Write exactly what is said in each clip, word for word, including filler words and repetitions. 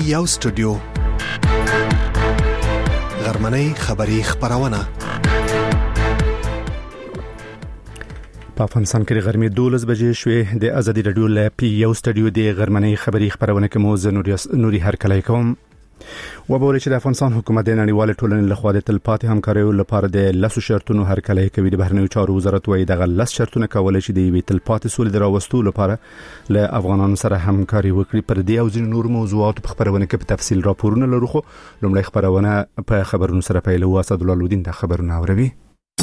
یو سټوډیو غرمنۍ خبری خبرونه په افغانستان کې غرمې دولس بجې شوې د ازادي رادیو لپاره یو سټوډیو د غرمنۍ خبری خبرونه کې مو زنوري نوري هرکلای کوم وبوري چې د افغانستان حکومت د نړیوال ټولنې لخوا د تلپاتې همکاریو لپاره د لاسو شرطونو هرکلای کوي. د بهرنیو چارو وزارت وايي د غلس شرطونه کولای شي د وی تلپاتې سولې دراوستو لپاره له افغانانو سره همکاري وکړي. پر دې او ځینو نور موضوعات په خبرونه کې په تفصیل راپورونه لرو، خو لومړی خبرونه په خبرونو سره پیلو. اسد الله لودین د خبرونه اوروي.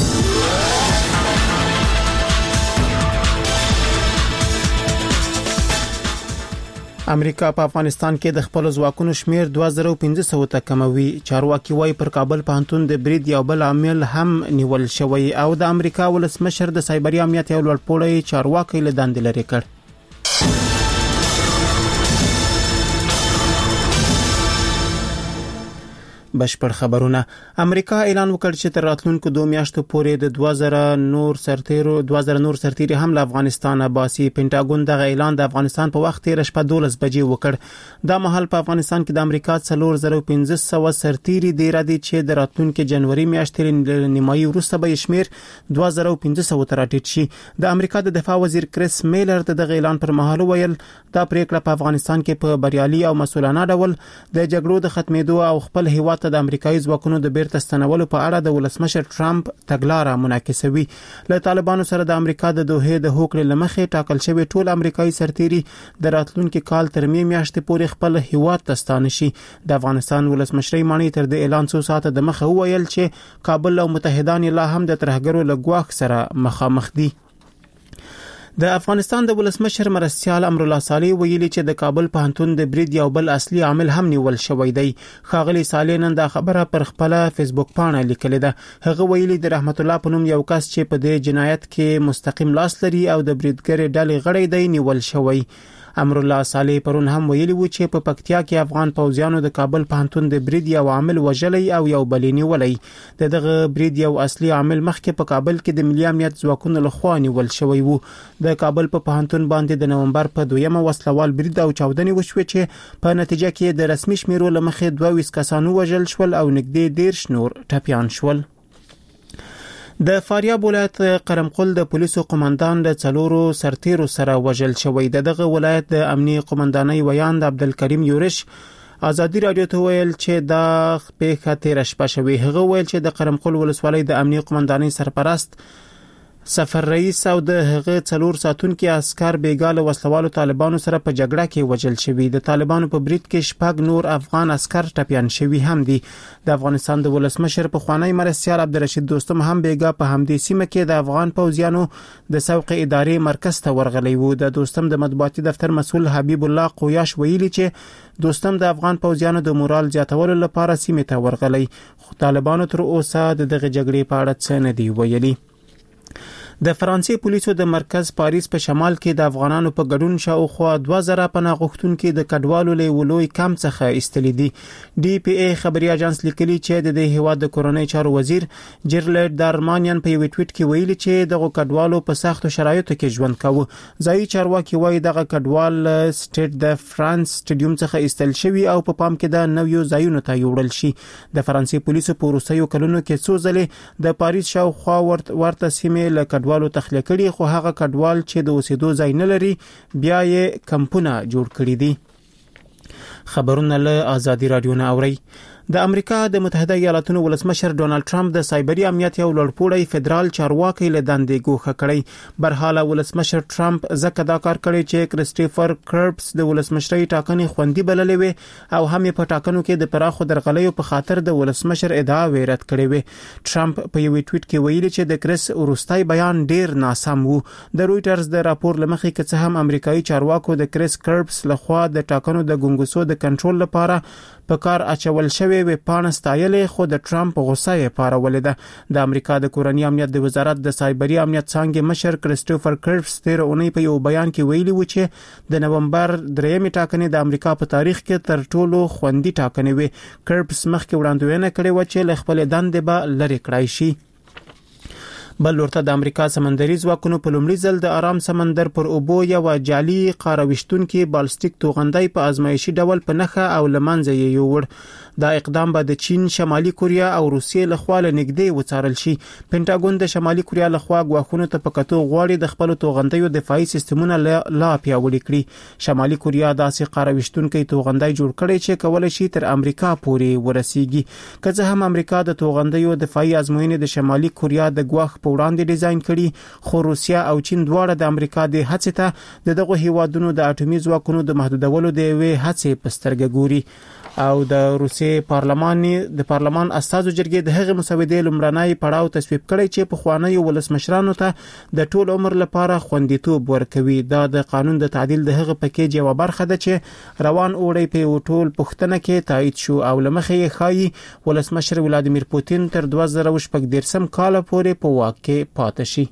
امریکا په افغانستان کې د خپل ځواکونو شمیر دوه زره پنځه سوه ته کموي. چارواکي وايي پر کابل پوهنتون د برید یو بل عامل هم نیول شوی او د امریکا ولسمشر د سایبري امنیت یو لوړپوړی چارواکي له دندې لري کړ. بشپړ خبرونه. امریکا اعلان وکړ چې تر راتلونکو دوه میاشتو پورې د دوه زره نور سرتیرو دوه زره نور سرتیري هم له افغانستان باسي. پینټاګون دغه اعلان د افغانستان په وخت تیر شپه دولس بجې وکړ. دا مهال په افغانستان کې د امریکا څلور زره پنځه سوه سرتیري دی را دي چې د راتلونکو جنوري میاشتې نیمایي وروسته به شمیر دوه زره پنځه سوه ته راټیټ شي. د امریکا د دفاع وزیر کریس میلر دغه اعلان پر مهال ویل دا پریکړه په افغانستان کې په بریالي او مسؤلانه ډول د جګړو د ختمېدو او خپل هیواد د امریکایي ځواکونو د بیرته ستنولو په اړه د ولسمشر ټرمپ تګلارې منعکسوي. له طالبانو سره د امریکا د دوحې د هوکړې لمخې ټاکل شوی ټول امریکایي سرتیري د راتلونکي کال تر می میاشتې پورې خپل هیواد ته ستانه شي. د افغانستان ولسمشر مانی تر د اعلان څو ساعته د مخه ویل چې کابل او متحدان لا هم د ترهګرو له ګواښ سره مخامخ دي. د افغانستان د ولسمشر مرستیال امرالله صالح ویلي چې د کابل پوهنتون د برید یو بل اصلي عامل هم نیول شوی دی. ښاغلي صالح نن دا خبره پر خپل فیسبوک پاڼه لیکلې ده. هغه ویلي د رحمت الله په نوم یو کس چې په دې جنایت کې مستقیم لاس لري او د بریدګر ډلې غړی دی نیول شوی. امرالله صالح پرون هم ویلي و چې په پکتیا کې افغان پوځیانو د کابل پوهنتون د برید یو عامل وژلی او یو بل نیولی. دغه برید یو اصلي عامل مخکې په کابل کې د ملي امنیت ځواکونو لخوا نیول شوی وو. د کابل په پوهنتون باندې د نومبر په دویمه وسلوال برید او چاودنې وشوې چې په نتیجه کې د رسمي شمیرو لمخې دوه ویس کسانو وژل شول او نږدې دیرش نور ټپیان شول. د فاریاب ولایت قرمقل د پولیسو قومندان د څلورو سرتیرو سره وژل شوی. دغه ولایت د امنیي قومندانۍ ویاند عبدالکریم یورش ازادي رادیو ته ویل چې دا پیښه تیر شپه شوی. هغه ویل چې د قرمقل ولسوالۍ د امنیي قومندانۍ سرپرست سفر رئیس او د هغه څلور ساتونکو عسكر بیګاله وسلوالو طالبانو سره په جګړه کې وژل شوی. د طالبانو په برید کې شپږ نور افغان عسكر ټپیان شوی هم دي. د افغانستان د ولسمشر په خوانی مرستیال عبدالرشید دوستم هم بیګا په همدې سیمه کې د افغان پوځیانو د سوق ادارې مرکز ته ورغلی وو. د دوستم د مطبوعاتي دفتر مسؤل حبیب الله قویاش ویلي چې دوستم د افغان پوځیانو د مورال زیاتولو لپاره سیمه ته ورغلی، خو طالبانو تر اوسه دغه جګړې په اړه څه نه دی ویلي. د فرانسې پولیسو د مرکز پاریس په شمال کې د افغانانو په ګډون شاوخوا دوه زره پناه غوښتونکو د کډوالو له ولوي کم څخه ایستلې دي. ډي پی ای خبري اژانس لیکلي چې د هیواد د کورونی چارو وزیر جرلډ دارمانیان په یو ټویټ کې ویلي چې دغه کډوالو په سختو شرایطو کې ژوند کاوه. ځایي چارواکي وایي دغه کډوال سټیټ د فرانس سټډیوم څخه ایستل شوی او په پام کې د نویو ځایونو ته یوړل شي. د فرانسې پولیسو په وروستیو کلونو کې څو ځلې د پاریس شاوخوا ورته سیمې له کډوالو تخلیه کړي، خو هغه کډوال چې د اوسېدو ځای نه لري بیا یې کمپونه جوړ کړي دي. خبرونه له ازادي رادیو نه اوري. د امریکا د متحده ایالاتونو ولسمشر ډونالد ټرمپ د سایبري امنیت یو لوړپوړی فدرال چارواکي له دندې ګوښه کړی. برحاله ولسمشر ټرمپ ځکه دا کار کړی چې کریسټوفر کربس د ولسمشرۍ ټاکنې خوندي بللې وي او هم په ټاکنو کې د پراخو درغلیو په خاطر د ولسمشر ادعا ویرت کړې وي. ټرمپ په یو ټویټ کې ویلي چې د کریس ورستای بیان ډیر ناسم وو. د رويټرز د راپور لمخې کې څه هم امریکایي چارواکو د کریس کربس لخوا د ټاکنو د ګونګسو د کنټرول لپاره په کار اچول شوی وی پانه ستایلې، خو د ټرمپ غوسه یې پاروله ده. د امریکا د کورنی امنیت د وزارت د سایبري امنیت څنګه مشر کریسټوفر کربس تیر اونۍ په یو بیان کې ویلي و چې د نومبر درېمې ټاکنې د امریکا په تاریخ کې تر ټولو خوندي ټاکنې وي. کربس مخکې وړاندوینه کړې و چې له خپل دندې به لری کړای شي. بل ورته د امریکا سمندري ځواکونو په لومړي ځل د آرام سمندر پر اوبو یو جعلي قاروشتونکي بالستیک توغندۍ په ازمایشي ډول په نخښه او لمنځه یې یووړ. دا اقدام به د چین، شمالي کوریا او روسیې لخوا له نږدې وڅارل شي. پینټاګون د شمالي کوریا لخوا غواخونو ته په کتو غواړي د خپل توغندیو دفاعي سیستمونه لا پیاوړي کړي. شمالي کوریا داسې قاروشتونکي توغندۍ جوړ کړي چې کولای شي تر امریکا پورې ورسیږي. که څه هم امریکا د توغندیو دفاعي ازموینې د شمالي کوریا د غواخ په وړاندې ډیزاین کړي، خو روسیا او چین دواړه د امریکا د هڅې ته د دغه هیوادونو د اټومي ځواکونو د محدودولو د یوې هڅې په سترګه ګوري. او د روسیې پارلمان د پارلمان اساسو جرګې د هغه مسودې لومړنۍ پړاو تصویب کړی چې په خوانیو ولسمشرانو ته د ټول عمر لپاره خوندیتوب ورکوي. دا د قانون د تعدیل د هغه پکیج یو برخه ده چې روان اوړی په ټول پښتنه کې تایید شو او لمخې یې ښایي ولسمشر ولادیمیر پوتین تر دوه زره شپږ دیرشم کال پورې په واک کې پاتې شي.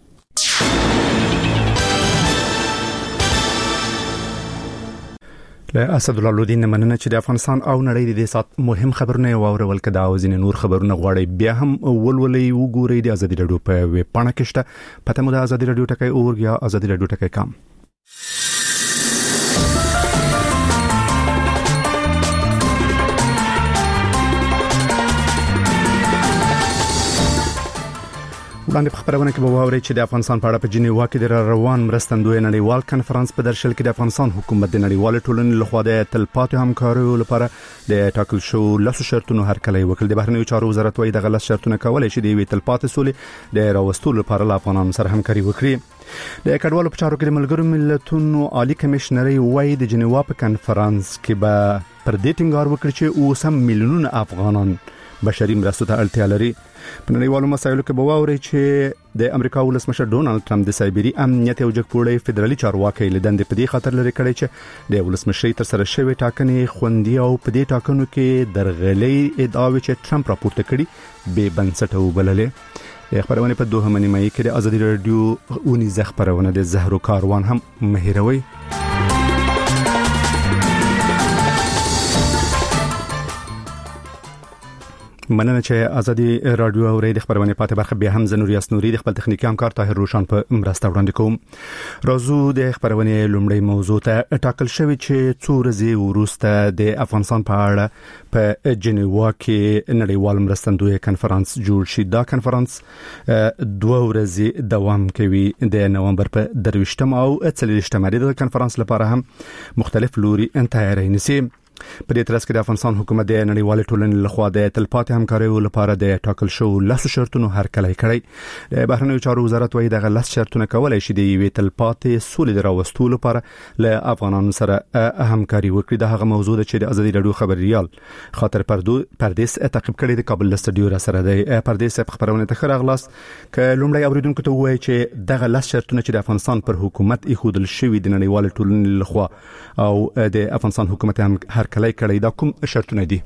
له اسد الله لودین مننه چې د افغانستان او نړۍ د سات مهم خبرونه واورول کده او ځینې نور خبرونه غواړي بیا هم ولولې وګورئ د ازادي رادیو په ویب پاڼه کې شته. پته مو د ازادي رادیو ټکی اور یا ازادي رادیو ټکی کام. وړاندې په خبرونه کې به واورئ چې د افغانستان په اړه په جنیوا کې د روان مرستندوی نړیوال کانفرنس په درشل کې د افغانستان حکومت د نړیوال ټولنې لخوا د تلپاتې همکاریو لپاره د ټاکل شو لاسو شرطونو هرکلی وکړ. د بهرنیو چارو وزارت وايي د غلط شرطونه کولای شي د وی تلپاتې سولې د راوستلو لپاره له افغانانو سره همکاري وکړي. د کډوالو په چارو کې د ملګرو ملتونو عالی کمشنري وايي د جنیوا په کانفرنس کې به پر دې ټینګار وکړي چې اوسم میلیونونه افغانان بشري مرستو ته اړتیا لري. په نړیوالو مسایلو کې به واوري چې د امریکا ولسمشر ډونالد ټرمپ د سایبری امنیت او جګپوړی فدرالي چارواکي لیدند په دې خاطر لري کړی چې د ولسمشر تر سره شوی ټاکنې خوندي او په دې ټاکنو کې درغلي ادعاوې چې ټرمپ راپورته کړي به بنسټه وبللې. خبرونه په دوه منیمه کې د ازادي رادیو اونې زخ خبرونه د زهرو کاروان هم مهیروي. مننه چې ازادي رادیو اوري د خبرونه پاتې برخه به هم زنوري اسنوري د خپل تخنیکی همکار طاهر روشن په مرسته وړاندې کوم. راځو د خبرونه لومړی موضوع ته ټاکل شوی چې څو ورځې وروسته د افغانستان په اړه په جنیوا کې نړیوال مرستندوی کانفرنس جوړ شي. دا کانفرنس دوه ورځې دوام کوي د نومبر په درویشتم او څلویښتم د کانفرنس لپاره هم مختلف لوري انتهایی نسی. په دې ترڅ کې د افغانستان حکومت د نړیوال ټولنې لخوا د تلپاتې همکاریو لپاره د ټاکل شو لاسو شرطونو هرکلی کړی. د بهرنیو چارو وزارت وايي د غلط شرطونه کولای شي د یوې تلپاتې سولې د راوستلو لپاره له افغانانو سره همکاري وکړي. دا هغه موضوع ده چې د ازادي رادیو خبريال خاطر پردیس تعقیب کړي د کابل استودیو را سره دی. پردیس په خبرونه ته خراغلاس ک لومړی اوریدونکو ته وایي چې د غلط شرطونه چې د افغانستان پر حکومت ایښودل شوی د نړیوال ټولنې لخوا او د افغانستان حکومت هم هرکلی کړی دا کوم شرطونه دي؟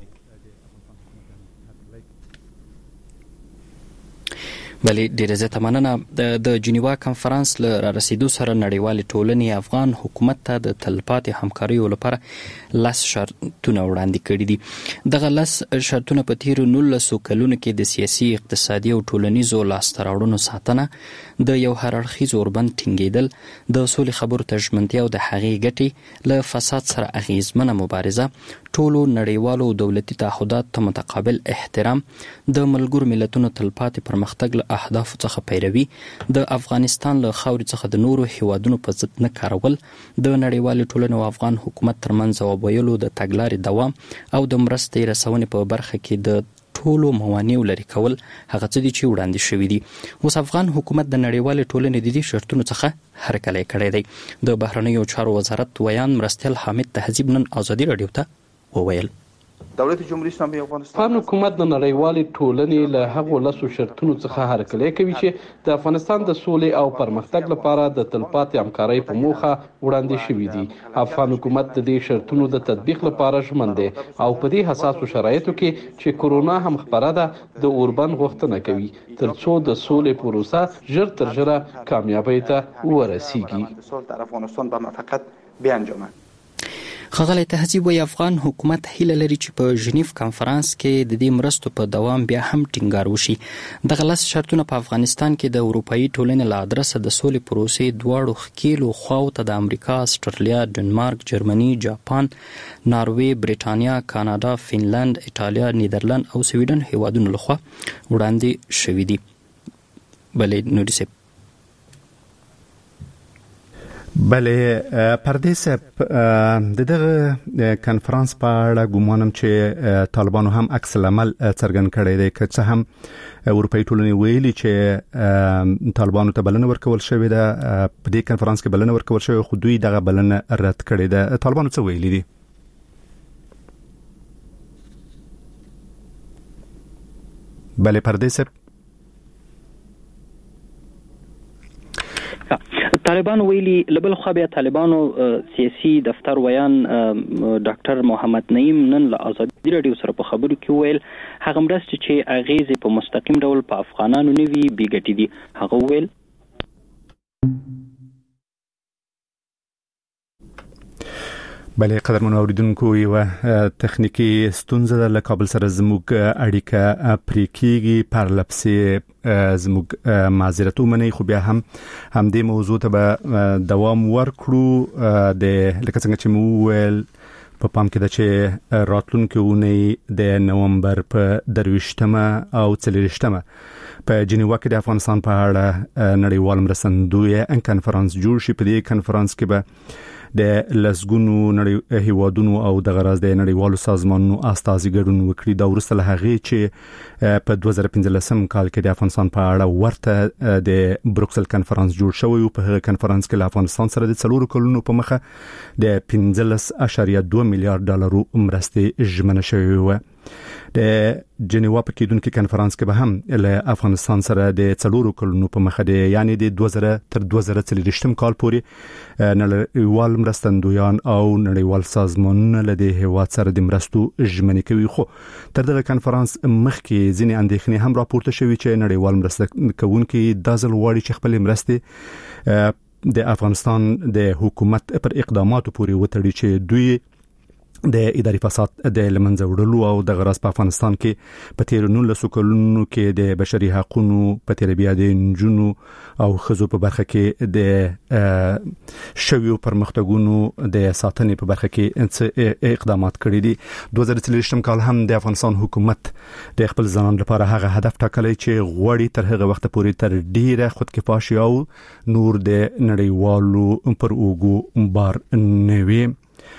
بلې ډیره زیاته مننه. د جنیوا کانفرنس له را رسیدو سره نړیوال ټولنې افغان حکومت ته د تلپاتې همکاریو لپاره لاس شرطونه وړاندې کړي دي. دغه لاس شرطونه په تیرو نولسو کلونو کې د سیاسي، اقتصادي او ټولنیزو لاسته راوړنو ساتنه، د یو هررخیز اوربند ټینګېدل، د سولې خبرو ته ژمنتیا او د هغې ګټې له فساد سره اغیزمنه مبارزه، ټولو نړیوالو دولتي تعهداتو ته متقابل احترام، د ملګرو ملتونو تلپاتې پرمختګ له اهدافو څخه پیروي، د افغانستان له خاورې څخه د نورو هیوادونو په ضد نه کارول، د نړیوالې ټولنې او افغان حکومت ترمنځ ځواب ویلو د تګلارې دوام او د مرستې رسونې په برخه کې د ټولو موانعو لري کول هغه څه دي چې وړاندې شوي دي. اوس افغان حکومت د نړیوالې ټولنې د دې شرطونو څخه هرکلی کړی دی. د بهرنیو چارو وزارت ویان مرستیال حامد تهذیب نن ازادي رادیو ته وویل دولت جمهوریت اسلامی افغانستان حکومت د نړیوالې ټولنې له هغو لاسو شرطونو څخه هرکلی کوي چې د افغانستان د سولې او پرمختګ لپاره د تلپاتې همکارۍ په موخه وړاندې شوي دي. افغان حکومت د دې شرطونو د تطبیق لپاره ژمن دی او په دې حساسو شرایطو کې چې کرونا هم خپره ده د اوربند غوښتنه کوي ترڅو د سولې پروسه ژر تر ژره کامیابۍ ته ورسیږي. ښاغلی تهذیب وایي افغان حکومت هیله لري چې په ژنیف کانفرنس کې د دې مرستو په دوام بیا هم ټینګار وشي. دغه لس شرطونه په افغانستان کې د اروپایي ټولنې له ادرسه د سولې پروسې دواړو ښکیلو خواو ته د امریکا، استرالیا، ډنمارک، جرمني، جاپان، ناروې، بریټانیا، کاناډا، فنلند، ایټالیا، نیدرلند او سویډن هیوادونو لخوا وړاندې شوي دي. بلې نوري صاحب بله پردیس د دغه کانفرنس په اړه ګومانم چې طالبانو هم عکس العمل څرګند کړی دی، که څه هم اروپایي ټولنې ویلي چې طالبانو ته بلنه ورکول شوې ده، په دې کانفرنس کې بلنه ورکول شوې خو دوی دغه بلنه رد کړې ده. طالبانو څه ویلي دي؟ بله پردیس طالبان ویلي لبل خو بیا طالبانو سیاسي دفتر ویان ډاکټر محمد نعیم نن له ازادي رادیو سره په خبرو کې ویل هغه مرستې چې اغیزې په مستقیم ډول په افغانانو نه وي بې ګټې دي. هغه ویل بله قدرمنو اوریدونکو یو تخنیکی ستونزه ده، له کابل سره زموږ اړیکه پرې کیږي، پرلپسې زموږ معذرت ومنئ، خو بیا هم همدې موضوع ته به دوام ورکړو. د لکه څنګه چې مو وویل په پام کې ده چې راتلونکې اونۍ د نومبر په درویشتمه او څلویښتمه په جنیوا کې د افغانستان په اړه نړیوال مرستندوی کانفرنس جوړ شي. په دې کانفرنس کې به د لسګونو نړۍ هیوادونو او د غراز د نړیوالو سازمانونو استازي ګډون وکړي. دا ورسته له هغه چې په دوه زره پنځلسم کال کې د افغانستان په اړه ورته د بروکسل کانفرنس جوړ شوی او په هغه کانفرنس کې له افغانستان سره د څلورو کلونو په مخه د پنځلس اعشاریه دوه میلیارډ ډالرو مرستې ژمنه شوې و. د جنیوا په کېدونکو کانفرنس کې به هم له افغانستان سره د څلورو کلونو په مخه د یعنی د دوه زره تر دوه زره څلوېښتم کال پورې نړیوال مرستندویان او نړیوال سازمانونه له دې هیواد سره د مرستو ژمنې کوي. خو تر دغه کانفرنس مخکې ځینې اندېښنې هم راپورته شوې چې نړیوال مرسته کوونکي دا ځل غواړي چې خپل مرستې د افغانستان د حکومت پر اقداماتو پورې وتړي چې دوی د اداري فساد د لمنځه وړلو او د غراس په افغانستان کې په تیر نولسو کلونو کې د بشري حقوقو په تیر بیا د نجونو او خزو په برخه کې د شویو پرمختګونو د ساتنې په برخه کې اقدامات کړي دي. دوه زره څلوېښتم کال هم د افغانستان حکومت د خپل ځان لپاره هغه هدف ټاکلی چې غوړي تر هغه وخت پورې تر ډیره خودکفا شي او نور د نړیوالو پر اوګو بار نه وي.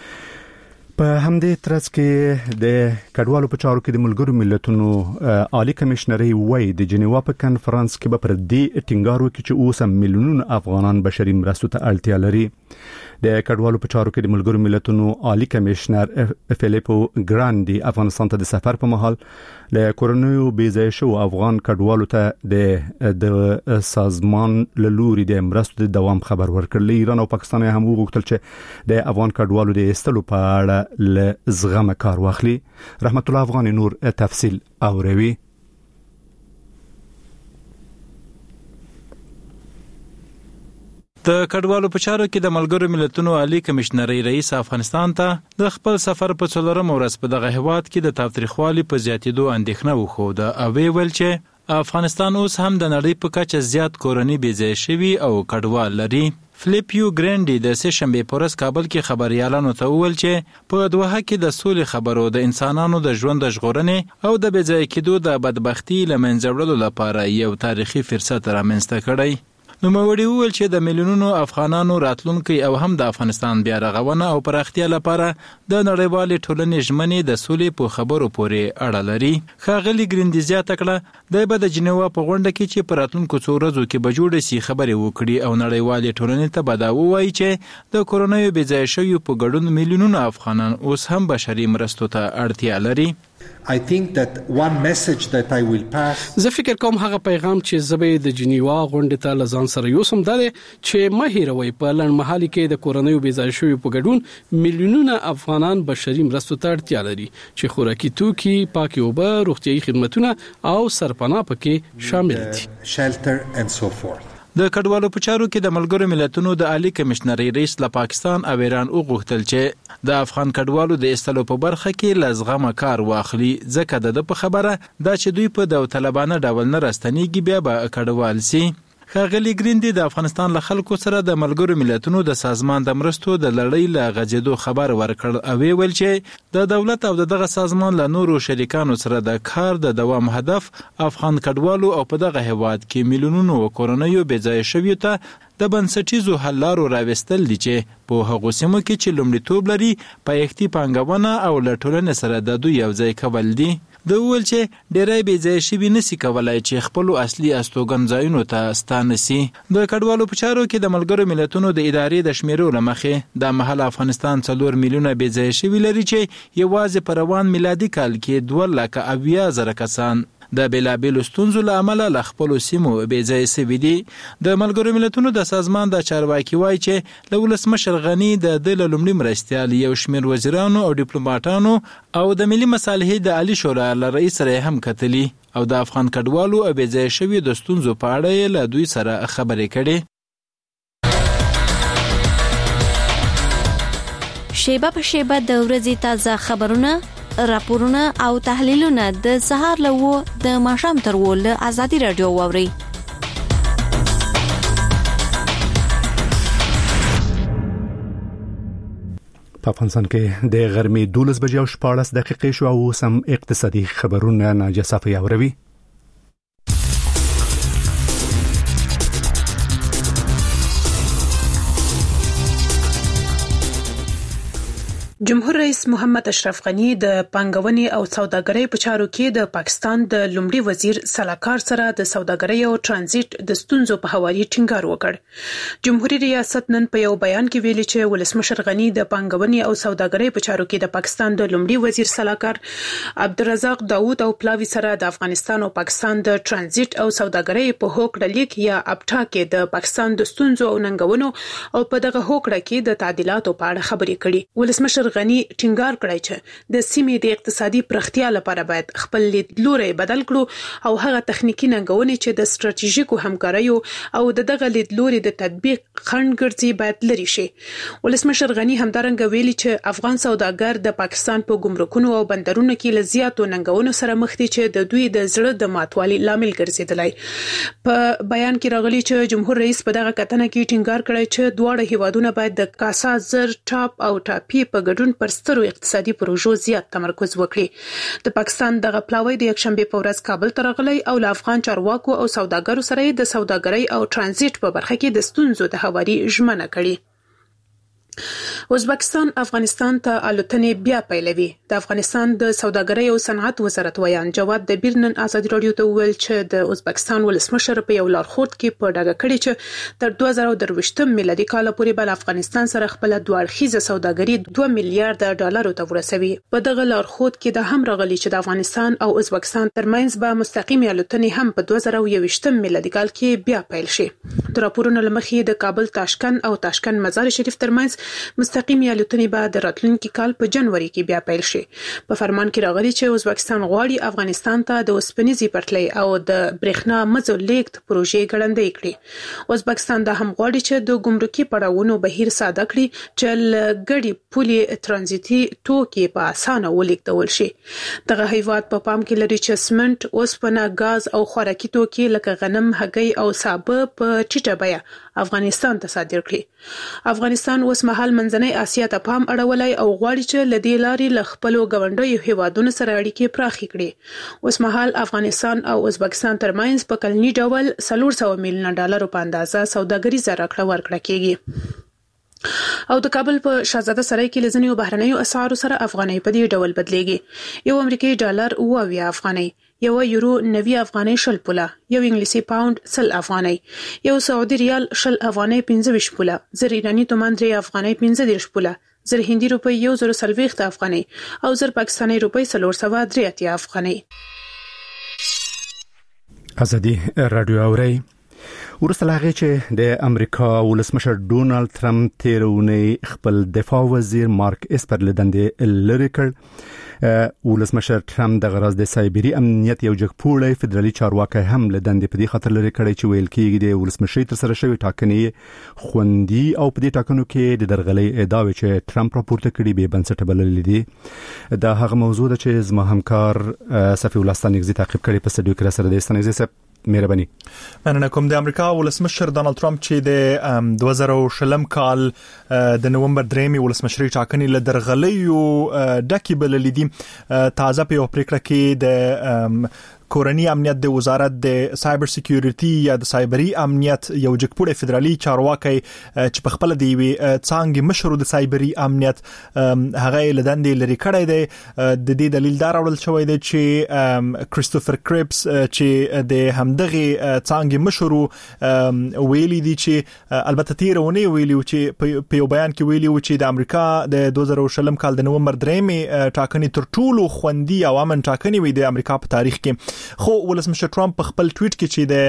په همدې ترڅ کې د کډوالو په چارو کې د ملګرو ملتونو عالی کمشنري وایي د جنیوا په کانفرنس کې به پر دې ټینګار وکړي چې اوس ملیونونه افغانان بشري مرستو ته اړتیا لري. د کډوالو په چارو کې د ملګرو ملتونو عالی کمشنر فلیپو ګراندي افغانستان ته د سفر په مهال له کورونیو بیځای شو افغان کډوالو ته د د سازمان له لوري د مرستو د دوام خبر ورکړل. ایران او پاکستان هم وغوښتل چې د افغان کډوالو د استلو په اړه له زغمه کار واخلي. رحمت الله افغان نور تفصیل اوروي. د کډوالو په چارو کې د ملګرو ملتونو عالی کمشنري رئیس افغانستان ته د خپل سفر په څلورم ورځ په دغه هیواد کې د تاوتریخوالي په زیاتېدو اندېښنه وښوده او ویل چې افغانستان اوس هم د نړۍ په کچه زیات کورنۍ بېځایه شوي او کډوال لري. فلیپیو ګرانډي د سه شنبې په ورځ کابل کې خبريالانو ته وویل چې په دوحه کې د سولې خبرو د انسانانو د ژوند ژغورنې او د بېځایه کېدو د بدبختي له منځه وړلو لپاره یو تاریخي فرصت رامنځته کړی. نو موري وویل چې د میلیونونو افغانانو راتلونکي او هم د افغانستان بیا رغونه او پراختیا لپاره د نړیوالې ټولنې ژمنې د سولې په خبرو پورې اړه لري. ښاغلي ګرانډي زیاته کړه د به د جنیوا په غونډه کې چې په راتلونکو څو ورځو کې به جوړه سي خبرې وکړي او نړیوالې ټولنې ته به دا ووایي چې د کورونیو بېځایه شویو په ګډون میلیونونه افغانان اوس هم بشري مرستو ته اړتیا لري. I think that one message that I will pass زه فکر کوم هغه پیغام چې زبې د جنیوا غونډې ته لزان سره یوسم دا چې مهیروي په لړمحالي کې د کورونیو بېځای شوی په ګډون میلیونونه افغانان بشري مرستو ته اړتیا لري چې خوراکي توکي، پاکي اوبه، روغتيایي خدماتونه او سرپناه پکې شامل دي. shelter and so forth. د کډوالو په چارو کې د ملګرو ملتونو د عالی کمشنري رئیس له پاکستان او ایران وغوښتل چې د افغان کډوالو د ایستلو په برخه کې لزغمه کار واخلي، ځکه د په خبره دا چې دوی په داوطلبانه ډول نه راستنیږي بیا به کډوال سي. ښاغلي ګریندي د افغانستان له خلکو سره د ملګرو ملتونو د سازمان د مرستو د لړۍ له غځېدو خبر ورکړ او ویل چې د دولت او دغه سازمان له نورو شریکانو سره د کار د دوام هدف افغان کډوالو او په دغه هیواد کې میلیونونو کورنیو بېځایه شویو ته د بنسټیزو حل لارو راوستل دي چې په هغو سیمو کې چې لومړیتوب لري پایښتي پانګونه او له ټولنې سره د دوی یو ځای کول دي. د ویل چې ډېری بېځایه شوي نسي کولای چې خپلو اصلي استوګن ځایونو ته ستانه سي. د کډوالو په چارو کې د ملګرو ملتونو د ادارې د شمیرو له مخې د مهال افغانستان څلور میلیونه بېځایه شوي لري چې یوازې په روان میلادي کال کې دوه لکه اویا زره کسان د بېلابېلو ستونزو له امله له خپلو سیمو بېځایه سوي دي. د ملګرو ملتونو د سازمان د چارواکي وایي چې له ولسمشر غني د ده له لومړي مرستیال یو شمېر وزیرانو او ډیپلوماټانو او د ملي مصالحې د عالي شورا له رئیس سره هم کتلي او د افغان کډوالو او بېځایه شوي د ستونزو په اړه یې له دوی سره خبرې کړې. شیبه په شیبه د ورځې تازه خبرونه، راپورونه او تحلیلونه د سهار له وو د ماښام تر وو له ازادي رادیو واوري. په افغانستان کې د غرمې دولس بجې او شپاړس دقیقې شو او سم اقتصادي خبرونه ناجیه صافی اوروي. جمهور رئیس محمد اشرف غنی د پانګونې او سوداګرۍ په چارو کې د پاکستان د لومړي وزیر سلاکار سره د سوداګرۍ او ترانزیت د ستونزو په حواله ټینګار وکړ. جمهوریت ریاست نن په یو بیان کې ویلي چې ولسمشر غنی د پانګونې او سوداګرۍ په چارو کې د پاکستان د لومړي وزیر سلاکار عبدالرزاق داوود او پلاوی سره د افغانستان او پاکستان د ترانزیت او سوداګرۍ په هوکړه لیک یا اپټا کې د پاکستان د ستونزو او ننګونو او په دغه هوکړه کې د تعدیلاتو په اړه خبرې کړي. ولسمشر غنی ټینګار کړی چې د سیمې د اقتصادي پرختیا لپاره باید خپل لیدلوری بدل کړو او هغه تخنیکی ننګونې چې د ستراتیژیکو همکاریو او د دغه لیدلوري د تطبیق خنډ ګرځي باید لري شي. ولسمشر غنی همدارنګه ویلي چې افغان سوداګر د پاکستان په ګمرکونو او بندرونو کې له زیاتو ننګونو سره مخ دي چې د دوی د زړه د ماتوالي لامل ګرځیدلی. په بیان کې راغلي چې جمهور رئیس په دغه کتنه کې ټینګار کړی چې دواړه هیوادونه باید د کاسا زر ټاپ او ټاپي په ګډون پر سترو اقتصادي پروژو زیات تمرکز وکړي. د پاکستان دغه پلاوی د یکشنبه په ورځ کابل ته راغلی او له افغان چارواکو او سوداګرو سره د سوداګرۍ او ترانزیت په برخه کې د ستونزو د هواري ژمنه کړې. ازبکستان افغانستان ته الوتنې بیا پیلوي. د افغانستان د سوداګرۍ او صنعت وزارت ویان جواد د بیرنن ازادي رادیو ته ویل چې د ازبکستان ولسمشر په یو لارښود کې په ډاګه کړی چې تر دوه زره درویشتم میلادي کال پورې بل افغانستان سره خپل دوه اړخیزه سوداګري دوه میلیارډ ډالرو ته ورسوي. په دغه لارښود کې د هم راغلي چې د افغانستان او ازبکستان ترمنځ به مستقیم الوتنې هم په دوه زره یوویشتم میلادي کال کې بیا پیل شي. د راپورونو لمخې د کابل تاشکند او تاشکند مزار شریف ترمنځ مستقیم الوتنې به د راتلونکي کال په جنوري کې بیا پیل شي. په فرمان کې راغلي چې ازبکستان غواړي افغانستان ته د اوسپنیزې پټلۍ او د برېښنا مزو لیږد پروژې ګړندۍ کړي. ازبکستان دا هم غواړي چې د ګمرکي پړاوونو بهیر ساده کړي چې لګړي پولي ترانزیتي توکي په اسانه ولیږدول شي. دغه هیواد په پام کې لري چې سمنټ، اوسپنه، غاز او خوراکي توکي لکه غنم، هګۍ او سابه په ټیټه بیه افغانستان ته صادر کړي. افغانستان اوس مهال منځنۍ اسیا ته پام اړولای او غواړي چې لدې لارې له خپلو ګاونډیو هیوادونو سره اړیکې پراخې کړي. اوس مهال افغانستان او ازبکستان ترمنځ په کلني ډول څلور سوه میلیونه ډالرو په اندازه سوداګریزه راکړه ورکړه کیږي. او د کابل په شاهزاده سرای کې لزنیو بهرنیو اسعارو سره افغانۍ په دې ډول بدلېږي. یو امریکایي ډالر اوه اویا افغانۍ، یو یورو نوي افغانۍ شل پوله، یو انګلیسي پاوند سل افغانۍ، یو سعودي ریال شل افغانۍ پنځه ویشت پوله، زر ایراني تومان درې افغانۍ پنځه دېرش پوله، زر هندي روپۍ یو زر څلوېښت افغانۍ او زر پاکستاني روپۍ څلور سوه درې اتیا افغانۍ. ازادي رادیو اوري. ورسته لاغه چې د امریکا ولسمشر ډونالد ټرمپ تیرونی خپل دفاع وزیر مارک اسپر لدندې لری کړ. ولسمشر ټرمپ د غرض د سایبری امنیت یو جګپوړی فدرالي چارواکي هم له دندې په دې خاطر لري کړی چې ویل کېږي د ولسمشر تر سره شوی ټاکنې خوندي او په دې ټاکنو کې د درغلۍ ادعاوې چې ټرمپ راپورته کړي به بنسټ بللې دي. دا هغه موضوع ده چې زما همکار صفی الله ستانګزي تعقیب کړي په سټډیو کې سره د ستانګزي صاحب مهرباني. مننه کوم. د امریکا ولسمشر ډانلډ ټرمپ چې د دوه زره شلم کال د نومبر درېمې ولسمشري ټاکنې له درغلیو ډکې بللې دي. تازه په پریکړه کې د کورنی امنیت د وزارت د سایبر سکیورټي یا د سایبری امنیت یو جګپوړی فدرالي چارواکي چې په خپل دی څنګه مشرو د سایبری امنیت هغه لدندې لري کړی دی. د دې دلیل دار اورل شوی دی چې کریستوفر کریپس چې د همدغه څنګه مشرو ویلي دي چې البته تیرونه ویلي چې په یو بیان کې ویلي چې د امریکا د دوه زره شلم کال د نومبر درېمې ټاکنې تر ټولو خوندي او امن ټاکنې وي د امریکا په تاریخ کې. خو ولسمشر ټرمپ په خپل ټویټ کې چې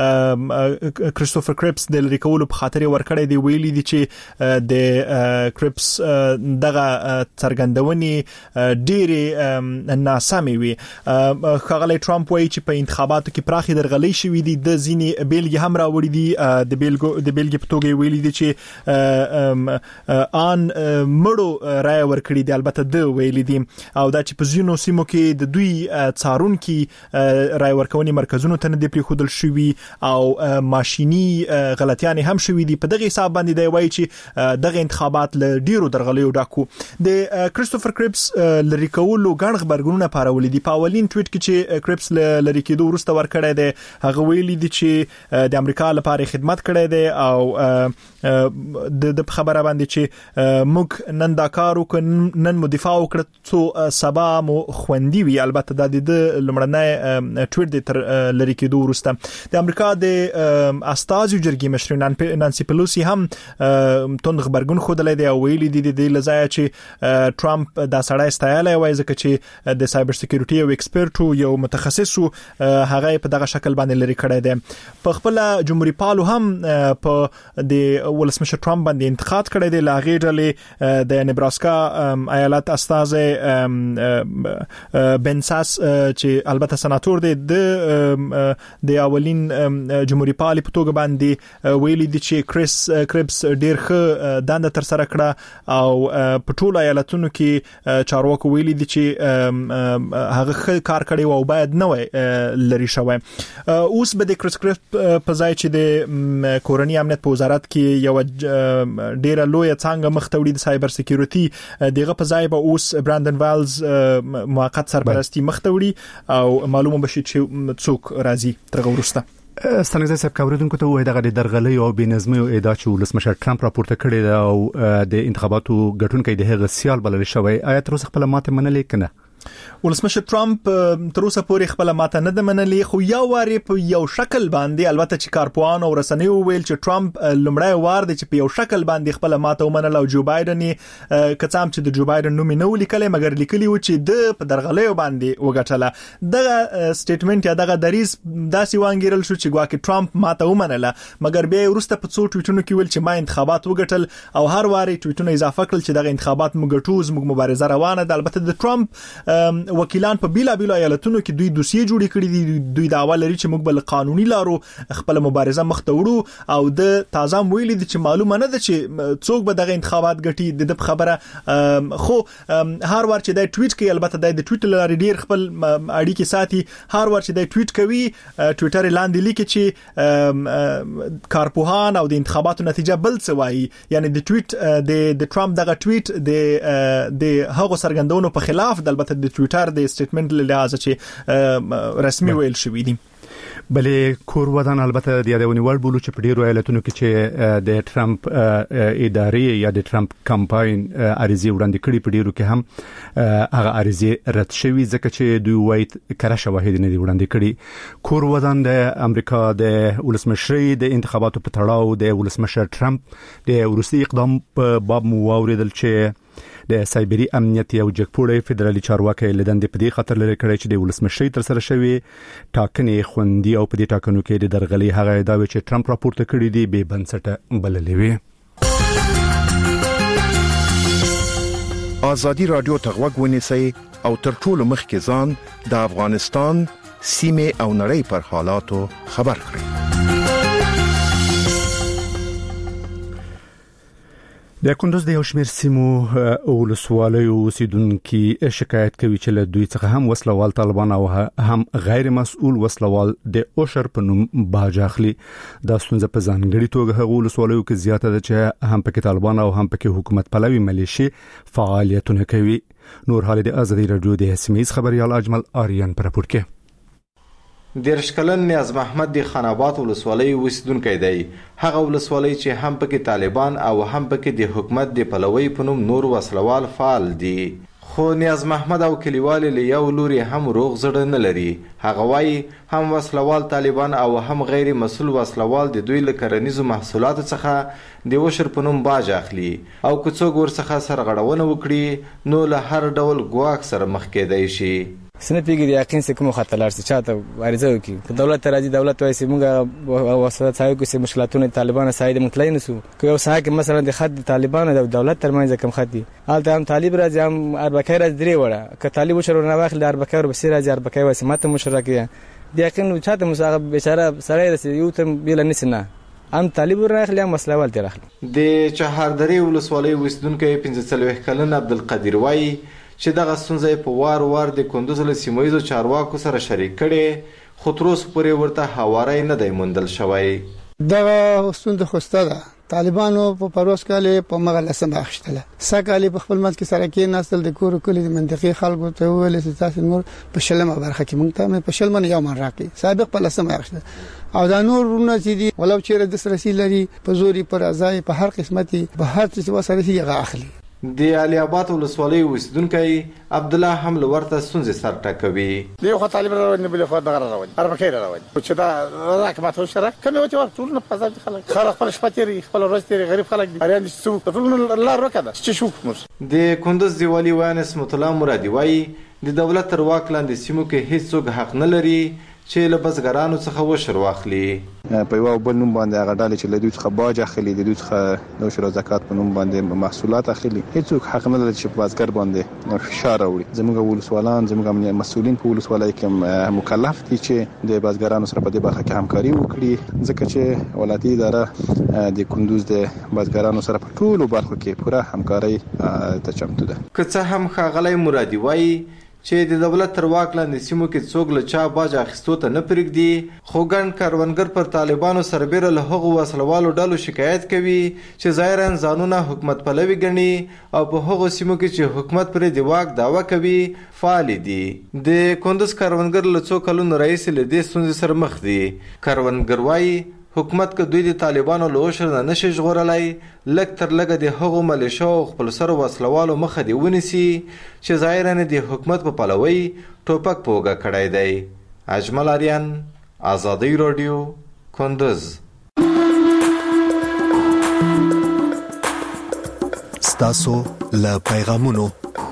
د کریستوفر کریپس د لری کولو په خاطر ورکړی دی ویلي دي چې د کریپس دغه څرګندونې ډېری ناسمې وي. خغلی ټرمپ وایي چې په انتخاباتو کې پراخي درغلۍ شوې دي. د ځینې بیلګې هم راوړي دي. د بیلګو د بیلګې په توګه ویلي دي چې ان مړو رائے ورکړي دي. البته د ویلي دي او دا چې په ځینو سیمو کې د دوی څارونکي رای ورکونې مرکزونو ته د پریخودل شوی او ماشيني غلطیان هم شوی دي. په دغه حساب باندې دی وایي چې دغه انتخابات له ډیرو درغلیو ډاکو. د کریستوفر کریپس لری کولو غن خبرګونونه پارولې دي. په اولین ټویټ کې چې کریپس لری کېدو وروسته ورکړی دی هغه ویلي دي چې د امریکا لپاره خدمت کړی دی او د خبره باندې چې موږ نن دا کار وکړو نن مو دفاع وکړو څو سبا مو خوندي وي. البته د لمړنۍ ټویټ د تر لری کېدو وروسته د امریکا د استازو جرګې مشر نانسي پیلوسی هم توند خبرګون خوده دی او ویلي دي د لزای چې ټرمپ دا سړی ستایلی وای ځکه چې د سایبر سکیورټي او ایکسپرټ یو متخصص هغه په دغه شکل باندې لري کړی دی. په خپل جمهوریت پالو هم په د ولسمشر ټرمپ باندې انتقاد کړی دی. لاغې ډلې د نیبراسکا ایالت استاذ بنساس چې البته سناتور دی د د اولین جمهوریت پالي په توګه باندې ویلي دي چې کریس کریپس ډیر ښه دنده تر سره کړه او په ټولو ایالتونو کې چارواکو ویلي دي چې هغه ښه کار کړی او باید نه وای لري شوی. اوس به د کریس کریپس په ځای چې د کورنی امنیت په وزارت کې یو ډیره لوی څنګه مختوړي د سایبر سکیورټي دغه په ځای به اوس برانډن والز موقت سرپرستی مختوړي او معلومه بشي چې څوک راځي ترغه ورسته. ستانګزي صاحب کوریدونکو ته وای دغه د درغلۍ او بنظمي او ادعا چې ولسمشر ټرمپ راپورته کړی دا او د انتخاباتو ګټونکو د هغه سیال بلل شوی آیا تر اوسه خپل ماته منلې کنه؟ ولسمشر ټرمپ تر اوسه پورې خپل ماته نه د منلې خو یو واری په یو شکل باندې البته چې کارپوهان او رسنۍ ویل چې ټرمپ لمړی وار دی چې په یو شکل باندې خپل ماته ومنل او جو بایدن کڅام چې د جو بایدن نوم نه ولیکلې مګر لیکلی و چې د په درغلې باندې وګټله. دغه سټیټمنټ یا دغه دریس داسې وانګیرل شو چې ګواکې ټرمپ ماته ومنله مګر بیا ورسته په څو ټویټونو کې ویل چې ما انتخابات وګټل او هر واری ټویټونه اضافه کړل چې دغه انتخابات موږ ګټو زموږ مبارزه روانه ده. البته د ټرمپ وکیلان په بیلا بیلا ایالتونو کې دوی دوسیې جوړې کړې دي. دوی دعوا لري چې موږ بل قانوني لارو خپل مبارزه مخ ته وړو او د تازه ویلي دي چې معلومه نه ده چې څوک به دغه انتخابات ګټي. د خبره خو هر وار چې د ټویټ کوي البته د ټویټ لاري ډیر خپل اړیکې ساتي. هر وار چې د ټویټ کوي ټویټر لاندې لیکي چې کارپوهان او د انتخاباتو نتیجه بل څه وایي. یعنی د ټویټ د د ټرمپ دغه ټویټ د د هغه سرګندونو په خلاف د البته د ټویټر د سټیټمنټ له لحاظه چې رسمي ویل شوی دی. بلې کور ودان البته د یادونې وړ بولو چې په ډیرو ایالتونو کې چې د ټرمپ ادارې یا د ټرمپ کمپاین اړیزې وړاندې کړي په ډیرو کې هم هغه اړیزې رد شوي ځکه چې دوی وایي کره شواهد نه دي وړاندې کړي. کور ودان د امریکا د ولسمشرۍ د انتخاباتو په تړاو د ولسمشر ټرمپ د وروستي اقدام په باب مو واوریدل چې د سایبری امنیت یو جګپوړی فدرالي چارواکي لدندې په دې خاطر لري کړی چې د ولسمشرۍ تر سره شوی ټاکنې خوندي او په دې ټاکنو کې د درغلي هغه ادعاوې چې ټرمپ راپورته کړی دی به بنسټه بللې وي. ازادي رادیو ته غوږ ونیسئ او تر ټولو مخکې ځان د افغانستان سیمه او نړۍ پر حالاتو خبر کړئ. د کندوز د یو شمېر سیمو ولسوالیو اوسیدونکي شکایت کوي چې له دوی څخه هم وسلوال طالبان او هم غیر مسؤل وسلوال د اوشر په نوم باج اخلي. دا ستونزه په ځانګړي توګه هغه ولسوالیو کې زیاته ده چې هم پکې طالبان او هم پکې حکومت پلوي ملیشي فعالیتونه کوي. نور حال د ازادي رادیو د سیمایي خبريال اجمل آریان پر راپور کې. دیرش کلن نیاز محمد دی خاناباد ولسوالی اوسیدونکی دی. هغه ولسوالی چې هم پکې طالبان او هم پکې د حکومت د پلوي په نوم نور وسلوال فعال دي. خو نیاز محمد او کلیوالي له یو لوري هم روغ زړه نه لري. هغه وایي هم وسلوال طالبان او هم غیر مسؤل وسلوال د دوی له کرنیزو محصولاتو څخه د وشر په نوم باج اخلي او که څوک ورڅخه سرغړونه وکړي نو له هر ډول ګواښ سره مخ کېدای شي. سنه پیګي د یقین څخه کوم خطر لري چې چاته عریضه وکي که دولت راځي دولت وایي چې موږ وسله ځای کې مشکلاتونه طالبان ساید مطلع نه سو که یو ساعت مثلا د خد طالبان او دولت ترمنځ کم خدي حالت هم طالب راځي هم اربکای راځي درې وړه که طالب وشر نه واخل د اربکای ور بسیر راځي اربکای وایي ماته مشرکه د یقین چاته مساغه بیچاره سره رسي یو تم بیل نسنه ام طالب راخلی هم مسله ولته راخلی. د چهاردری ولسوالۍ اوسیدونکو پنځه څلوېښت کلن عبدالقدیر وایي چې دغه ستونزه په وار وار د کندوز له سیمایي چارواکو سره شریک کړي خو تر اوسه پورې ورته هواری نه دی موندل شوی. دغه ستونزه خوسته ده. طالبانو په پروس کاله په مغل سم اخشتله سکهاله په خپل ملک سره کې نسل د کور کلی د منطقي خلکو ته ویل چې تاسو نور په شلمه برخه کې مونږ ته په شلمه یو من راکې سابق په لسمه اخشته او دا نور رونه چې دي ولو چې د سرسي لري په زوري پر ازای په هر قسمتي په هر څه وسره یې اخلي. د علي آباد ولسوالۍ اوسیدونکی عبد الله هم لورته ستونزې سر ټکوي. یو خو طالب راوړي بل خو دغه راوړي اربکې راوړي چې دا راکمات وشره کوم یو چې ټول نه پزاب خلک خلک خپل شپتيري خپل ورځتيري غریب خلک دي اړین څو ټول الله ورکړه چې شو موږ. د کندوز دی والی وانس مطلع مرادي وایي د دولت تر واک لاندې سیمو کې هیڅ حق نه لري چې له بزګرانو څخه وشر واخلي. په یو بل نوم باندې هغه ډالې چې له دوی څخه باج اخلي د دوی څخه د شر زکات په نوم باندې محصولات اخلي هیڅ حق نه لري چې په بزګر باندې فشار راوړي. زموږ ولسوالان زموږ مسؤلین په ولسوالۍ کې مکلف دي چې د بزګرانو سره په دې برخه کې همکاري وکړي ځکه چې ولایتي اداره د کندوز د بزګرانو سره په ټولو برخو کې پوره همکاري ته چمتو ده. که څه هم ښاغلی مرادي وایي چې د دولت تر واک لاندې سیمو کې څوک له چا باج اخیستو ته نه پرېږدي خو ګڼ کروندګر پر طالبانو سربیره له هغو وسلوالو ډلو شکایت کوي چې ظاهراً ځانونه حکومت پلوي ګڼي او په هغو سیمو کې چې حکومت پرې د واک دعوه کوي فعال دي. د کندوز کروندګر له څو کلونو راهیسې له دې ستونزې سره مخ دي. کروندګر وایي حکومت که دوی د طالبانو له اوشر نه نشي ژغورلی لږ تر لږه د هغو ملیشو او خپلسرو وسلوالو مخه دې ونیسي چې ظاهراً د حکومت په پلوۍ ټوپک په اوږه کړی دی. اجمل آریان ازادي رادیو کندوز. ستاسو له پیغامونو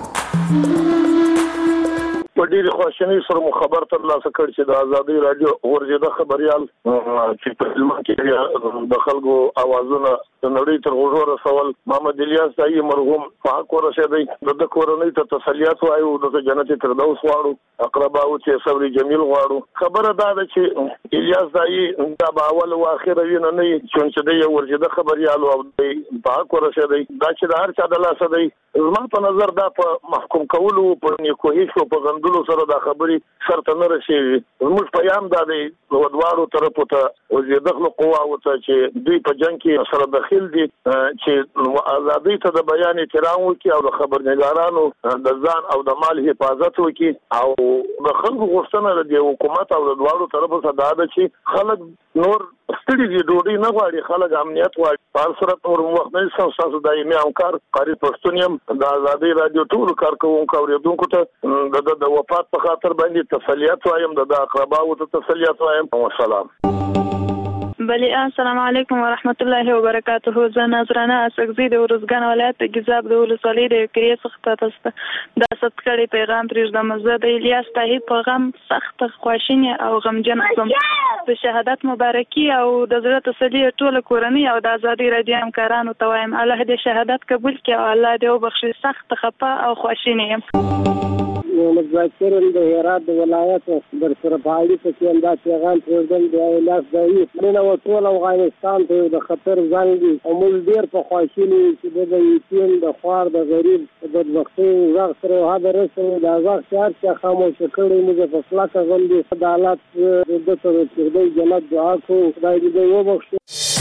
په ډېرې خواشینۍ سره مو خبر ترلاسه کړ چې د ازادي رادیو غورځېده خبریال چې په هلمند کې د خلکو اوازونه د نړۍ تر غوږو رسول محمد الیاس دایي مرحوم په حق ورسېدی. د ده کورنۍ ته تسلیات وایو د جنت فردوس غواړو اقرباو چې صبر جمیل غواړو. خبره دا ده چې الیاس دایي دا به اول او اخره وي نه نه چې د یو ورځېده خبریال او په حق ورسېدی دا چې د هر چا د لاسه دی. زما په نظر دا په محکوم کولو په نیکوهي شو په غندلو سره دا خبرې سرته نه رسېږي. زموږ پیام دا دی دواړو طرفو ته وزیدخلو قواو ته چې دوی په جنګ کې سره دخیل دي چې ازادۍ ته د بیان احترام وکړي او د خبرنګارانو د ځان او د مال حفاظت وکړي او د خلکو غوښتنه د حکومت او د دواړو طرفو څخه دا ده چې خلک نور ستړي دي ډوډۍ نه غواړي خلک امنیت غواړي. په هر صورت نور وخت نه سم تاسو دایمي همکار قاری پښتون یم د ازادي رادیو ټول کارکوونکو اوریدونکو ته د د وفات په خاطر باندې تسلیت وایم د اقرباو ته تسلیت وایم. والسلام. بله السلام علیکم و رحمت الله و برکاته. زه نظرانه اسکزی د ورزګان ولایت ګیزاب د ولسوالۍ د کریه څخه تاسو د ستکړې پیغام پرېږدم. زه د الیاس طاهر پیغام سخت خواشینی او غمجن کوم د شهادت مبارکي او د زړه تسلی ټول کورنۍ او د ازادي رادیو همکارانو ته وایم الله دې شهادت قبول کړي او الله دې وبخښي. سخت خفه او خواشینی یم. مذاکرین د هرات د ولایت در سره پاړي په کې انداز پیغام پرېږدم د الیاس طاهر نن او ټول افغانستان ته د خطر زنګ دي او موږ ډیر په خواشینی چې د یتیم د خوار د غریب د بدبختۍ غږ سره هغه رسنۍ د غږ شعر چې خاموش کړي موږ په فلاکه غندي د حالات د تر د جنت دعا کوو خدای دې وبخښي.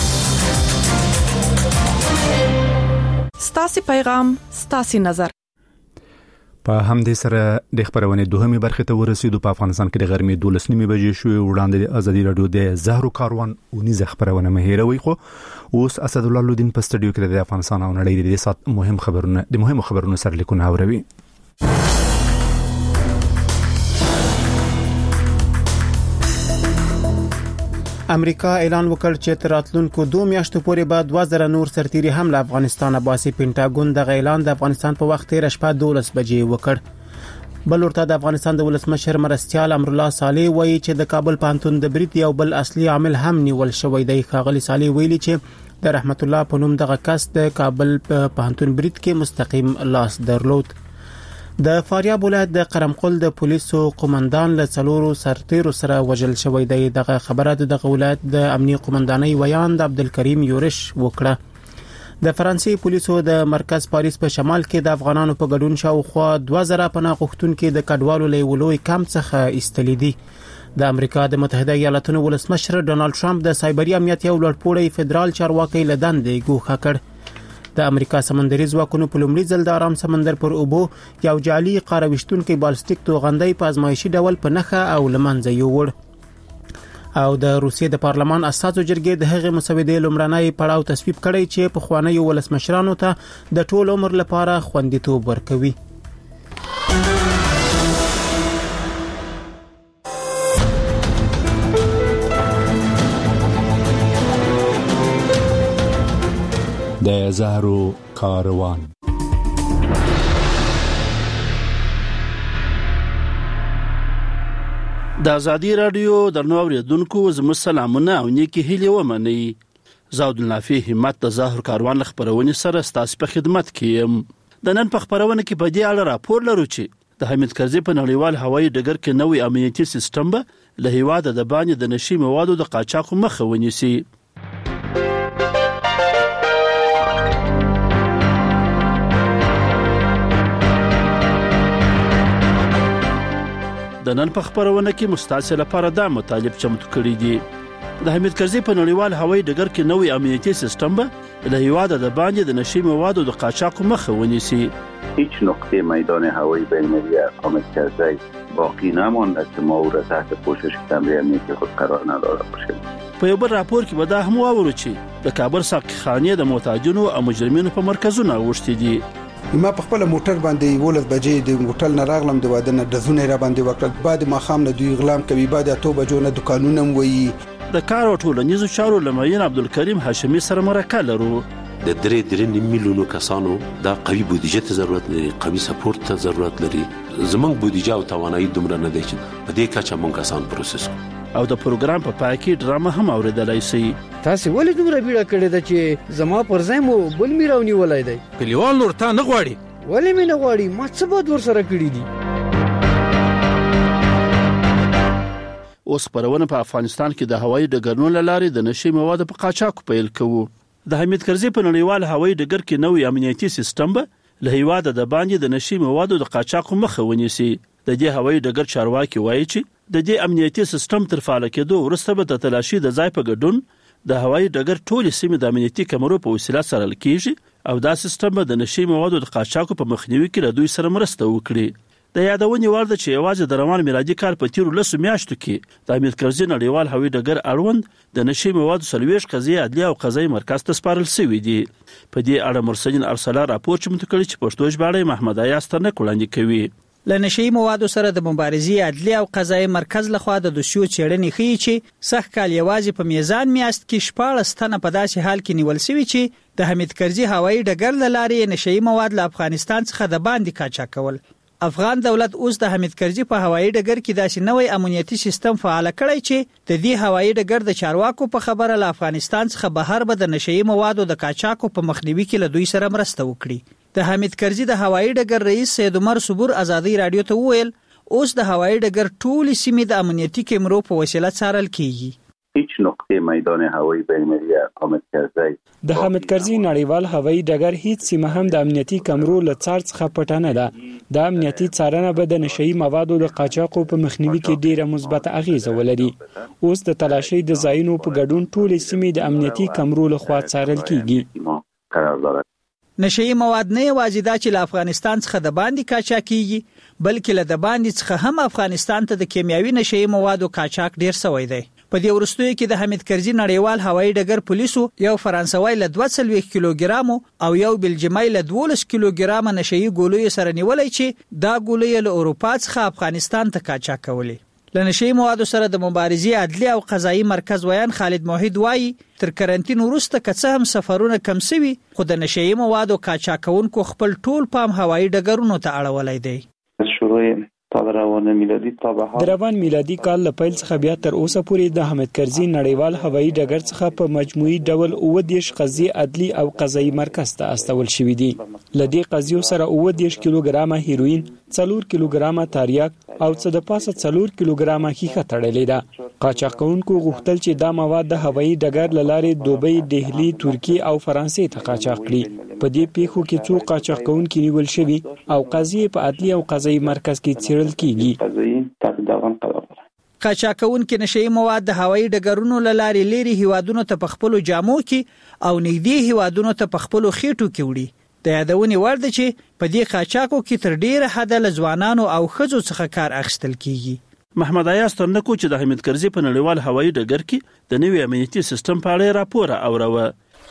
ستاسو پیغام ستاسو نظر. په همدې سره د خبرونې دوهمه برخه ته ورسېدو. په افغانستان کې د غرمې دولس نیمه بجې شوې. وړاندې د ازادي رادیو د زهرو کاروان اونیزه خبرونه مهیروي خو اوس اسد الله لودین په سټډیو کې د افغانستان او نړۍ د سات مهم خبرونه د مهمو خبرونو سره لیکونه اوروي. امریکا اعلان وکړ چې تر راتلونکو دوه میاشتو پورې به دوه زره نور سرتیري هم له افغانستان باسي. پینټاګون د اعلان د افغانستان په وخت تیر شپه دولس بجې وکړ. بل ورته د افغانستان د ولسمشر مرستيال امرالله صالح وایي چې د کابل پانتون د برید یو بل اصلي عامل هم نیول شوی دی. ښاغلي صالح ویلي چې د رحمت الله په نوم دغه کس د کابل په پانتون برید کې مستقیم لاس درلود. د فاریاب ولایت د قرمقل د پولیسو قومندان له څلورو سرتیرو سره وژل شوی دی. دغه خبره د ولایت د امنیه قومندانۍ ویان د عبدالکریم یورش وکړه. د فرانسې پولیسو د مرکز پاریس په شمال کې د افغانانو په ګډون شاوخوا دوه زره پناه غوښتونکو د کډوالو له ولوي کم څخه ایستلې دي. د امریکا د متحده ایالاتونو ولسمشر ډونالد ټرمپ د سایبري امنیت یو لوړپوړی فدرال چارواکي له دندې ګوښه کړ. د امریکا سمندري ځواکونو په لومړي ځل د آرام سمندر پر اوبو یو جعلي قاره وشتونکو بالستیک توغندۍ په ازمایشي ډول په نخښه او لمنځه یووړ. او د روسیې د پارلمان اساسو جرګې د هغې مسودې لومړنۍ پړاو تصویب کړی چې په خوانیو ولسمشرانو ته د ټول عمر لپاره خوندیتوب ورکوي. د زهرو کاروان. د ازادي رادیو درنو اوریدونکو زموږ سلامونه او نیکی هیله ومني. زاود النافي همت د زهرو کاروان خبرونه سره ستاسو په خدمت کې يم. د نن په خبرونه کې په دې اړه راپور لرو چې د حمید کرزي په نړیوال هوایي ډګر کې نوې امنیتي سیستم به له هیواد د باندې د نشي موادو د قاچاق مخه ونیسي. د نن په خبرونه کې مستعصل لپاره دا مطالب چمتو کړی دي. د حمید کرزي په نړیوال هوایي ډګر کې نوې امنیتي سیستم به له هیواد د باندې د نشي موادو د قاچاق مخه ونیسي. هیچ نقطه میدان هوایی بین‌المللی حامد کرزی باقی نمانده که ما او را تحت پوشش کمره امنیتی خود قرار نداده باشیم. په یو بل راپور کې به دا هم واورو چې د کابل ساقخانې د معتادینو او مجرمینو په مرکزونه اوښتي دي. ما په خپل موټر باندې ولس بجې د هوټل نه راغلم د واده نه دزونه را باندې وکړل. بعد ما خام نه دوی غلام کوي بعد اته بجو نه دکانونه وي. د کار او ټولنیزو چارو لمعین عبدالکریم هاشمی سره مرکه لرو. د درې درې میلیونو کسانو دا قوي بودیجه ته ضرورت لري، قوي سپورت ته ضرورت لري. زمونږ بودیجه او توانایي دومره نه دی چې په دې کچه مونږ کسان پروسس کوو. او د پروګرام په پای کې ډرامه هم اوریدلای شئ. تاسو ولې دومره بیړه کړې ده چې زما پر ځای مو بل میراونی ولای دی؟ کلیوال نور تا نه غواړي. ولې مې نه غواړي؟ ما څه بد ورسره کړی دي؟ اوس پرونه په افغانستان کې د هوایي ډګرونو لارې د نشي موادو په قاچاق پیل کوو. د حمید کرزي په نړیوال هوایي ډګر کې نوې امنیتي سیستم به له هیواد د باندې د نشي موادو د قاچاق مخه ونیسي. د دې هوایي ډګر چارواکي وایي چې د دې امنیتي سیستم تر فعال کېدو وروسته به د تلاشي د ځای په ګډون د هوایي ډګر ټولې سیمې د امنیتي کمرو په وسیله څارل کیږي او دا سیستم به د نشي موادو د قاچاق په مخنیوي کې له دوی سره مرسته وکړي. د یادونې وړ ده چې یوازې د روان میلادي کال په تیرو لسو میاشتو کې د حمید کرزي نړیوال هوایي ډګر اړوند د نشي موادو څلوېښت قضیې عدلیه او قضایي مرکز ته سپارل شوي دي. په دې اړه مرسلین ارسلا راپور چمتو کړی چې پښتو ژباړه محمد ایاز ترنک وړاندې کوي. لنشئی موادو سره د مبارزې عدلي او قضایي مرکز لخوا د دوسیو چیرنې ښیي چې سخت کال یوازې په میزان میاشت کې شپاړس تنه په داسې حال کې نیول شوي چې د حمید کرزي هوایي ډګر له لارې نشئی مواد له افغانستان څخه د باندې قاچاق کول. افغان دولت اوس د حمید کرزي په هوایي ډګر کې داسې نوې امنیتي سیستم فعال کړی چې د دې هوایي ډګر د چارواکو په خبره له افغانستان څخه بهر به د نشئی موادو د قاچاقو په مخنیوي کې له دوی سره مرسته وکړي. د حمید کرزي د هوایي ډګر رئیس سید عمر صبور ازادي رادیو ته وویل اوس د هوایي ډګر ټولې سیمې د امنیتي کیمرو په وسیله څارل کیږي. هیڅ نقطه میدان هوایی بین‌المللی حامد کرزی د حامد کرزي نړیوال هوایي ډګر هیڅ سیمه هم د امنیتي کمرو له څار څخه پټه نه ده. د امنیتي څارنه به د نشئی موادو د قاچاقو په مخنیوي کې ډیره مثبت اغیزه ولري. اوس د تلاشۍ د ځایونو په ګډون ټولې سیمې د امنیتي کمرو لخوا څارل کیږي. نشئی مواد نه یوازې دا چې له افغانستان څخه د باندې قاچاق کیږي بلکې له د باندې څخه هم افغانستان ته د کیمیاوي نشئی موادو قاچاق ډیر شوی دی. په دې وروستیو کې د حمید کرزي نړیوال هوایي ډګر پولیسو یو فرانسوي له دوه څلوېښت کیلوګرامو او یو بلجیمي له دولس کیلوګرامه نشئی ګولۍ سره نیولې چې دا ګولۍ له اروپا څخه افغانستان ته قاچاق کولې. له نشئی موادو سره د مبارزې عدلي او قضایي مرکز ویان خالد موحد وایي تر کرنټین وروسته که څه هم سفرونه کم شوي خو د نشئی موادو قاچاق کوونکو خپل ټول پام هوایي ډګرونو ته اړولی دی. د روان میلادي کال له پیل څخه بیا تر اوسه پورې د حامد کرزي نړیوال هوایي ډګر څخه په مجموعي ډول اووه دېرش قضیې عدلي او قضایي مرکز ته استول شوي دي. له دې قضیو سره اووه دېرش کیلوګرامه هیروین، څلور کیلوګرامه تاریاک او څه د پاسه څلور کیلوګرامه ښیښه تړلې ده. قاچاق کوونکو غوښتل چې دا مواد د هوایي ډګر له لارې دوبۍ، دهلي، ترکیې او فرانسې ته قاچاق کړي. په دې پیښو کې څو قاچاق کوونکي نیول شوي او قضیې په عدلي او قضایي مرکز کې څیړل کیږي. قاچاق کوونکي نشئی مواد د هوایي ډګرونو له لارې لیري هیوادونو ته په خپلو جامو کې او نږدې هیوادونو ته په خپلو خېټو کې وړي. د یادونې وړ ده چې په دې قاچاقو کې تر ډیره حده له ځوانانو او ښځو څخه کار اخیستل کیږي. محمد ایاز ترنکو چې د حمید کرزي په نړیوال هوایي ډګر کې د نوي امنیتي سیستم په اړه راپور اوروه.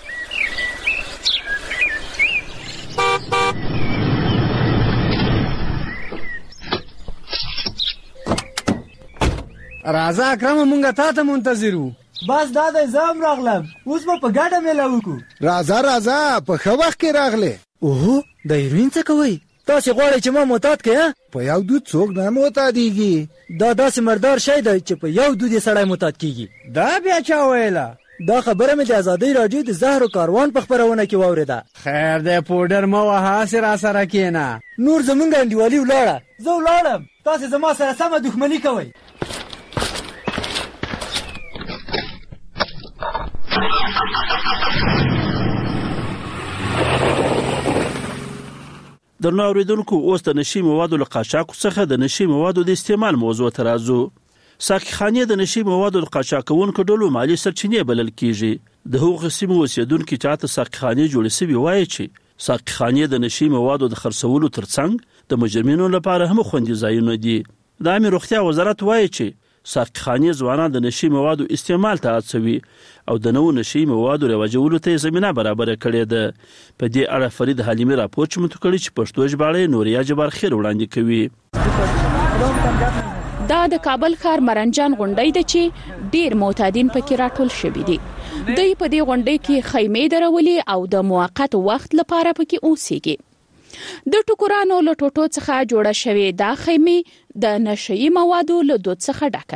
راځه اکرم مونږه تا ته منتظر وو. بس دا د زام راغلم اوس په ګډه مېله وکړو. راځه راځه په ښه وخت کې راغله. اوه د هیروین څه کوي؟ تاسو غواړئ چې ما معتاد کړئ؟ په یو دود څوک نه معتادیږي. دا داسې مردار شی دی چې په یو دود یې سړی معتاد کیږي. دا بیا چا ویله؟ دا خبره مې د ازادۍ راډیو د زهرو کاروان په خپرونه کې واورېده. خیر دی پوډر مه وهه هسې را سره کښېنه. نور زمونږ انډیوالي ولاړه. زه ولاړم تاسې زما سره سمه دښمني کوئ. د نو اوریدونکو اوس د نشئی موادو له قاچاق څخه د نشئی موادو د استعمال موضوع ته راځو. ساقيخانې د نشئی موادو د قاچاق کوونکو ډلو مالی سرچینې بلل کیږي. د هغو سیمو اوسیدونکو چې تاسو ساقيخانې جوړې سوي وایي چې ساقيخانې د نشئی موادو د خرڅولو ترڅنګ د مجرمینو لپاره هم خوندي ځایونه دي. د عامه روغتیا وزارت وایي چې ساقيخانې ځوانان د نشئی موادو استعمال ته هڅوي او د نوو نشئی موادو رواجولو ته زمينه برابر کړې ده. په دې اړه فرید حلیمي راپور چمتو کړی چې پښتو ژباړه نوریا جبار خیر وړاندې کوي. دا د کابل ښار مرنجان غونډۍ ده چې ډیر معتادین پکې راټول شوي دي. دوی په دې غونډۍ کې خیمې درولې او د موقت وخت لپاره پکې اوسېږي. د ټوکرانو له ټوټو څخه جوړه شوې دا خیمې د نشئی موادو له دود څخه ډکه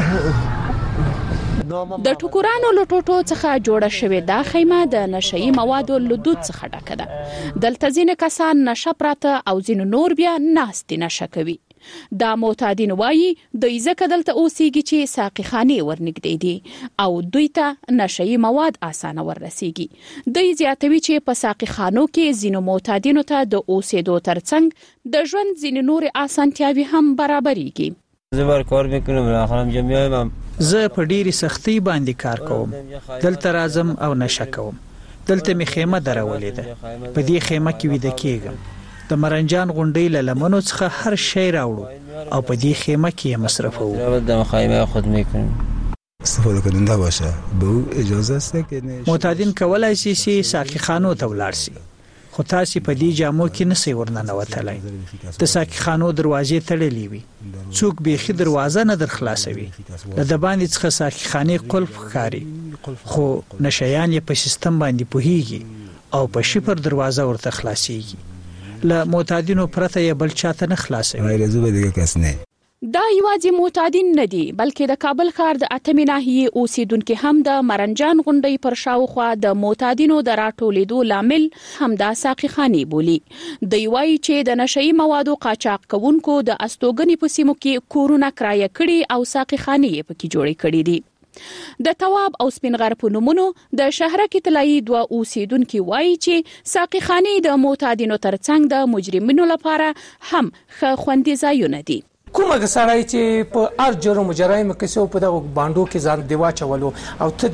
د ټوکرانو له ټوټو څخه جوړه شوې دا خیمه د نشئی موادو له دود څخه ډکه ده. دلته ځینې کسان نشه پراته او ځینې نور بیا ناستې نشه کوي. دا معتادین وایي دوی ځکه دلته اوسېږي چې ساقيخانې ورنږدې دي او دوی ته نشئی مواد اسانه وررسیږي. دوی زیاتوي چې په ساقيخانو کې ځینو معتادینو ته د اوسېدو ترڅنګ د ژوند ځینې نور اسانتیاوي هم برابرېږي. زه بار کار میکنم بالاخره جمعیایم. زه په ډیری سختي باندې کار کوم. دلته راځم او نشه کوم. دلته می خیمه درولې ده. په دې خیمه کې ویده کېږم. د مرنجان غونډۍ له لمنو څخه هر شی راوړو او په دې خیمه کې مصرفوو. در خیمه خود میکنیم. استفاده کننده باشه به او اجازه است که معتادین کولای شي چې ساقيخانو ته ولاړ شي خو تاسو په دې جامو کې نسئ ورننوتلای. د ساقي خانو دروازې تړلې وي، څوک بیخي دروازه نه در خلاصوي. د دبانې څخه ساقي خانې قلف ښکاري، خو نشیان یې په سیستم باندې پوهیږي او په شفر دروازه ورته خلاصيږي. له معتادینو پرته یې بل چاته نه خلاصوي. دا یوازې معتادین نه دي، بلکې د کابل ښار د اتمې ناحیې اوسیدونکو هم د مرنجان غونډۍ پر شاوخوا د معتادینو د راټولېدو لامل همدا ساقي خانې بولي. دوی وایي چې د نشئی موادو قاچاق کوونکو د استوګنې په سیمو کې کورونه کرایه کړي او ساقي خانې یې پکې جوړې کړي دي. د تواب او سپینغر په نومونو د شهرک طلایي دوه اوسیدونکو وایي چې ساقي خانې د معتادینو ترڅنګ د مجرمینو لپاره هم ښه خوندي ځایونه دي. کومه سړی چې په هر جرم جرایم کې سو په دغه باندو کې ځان دی واچولو او ته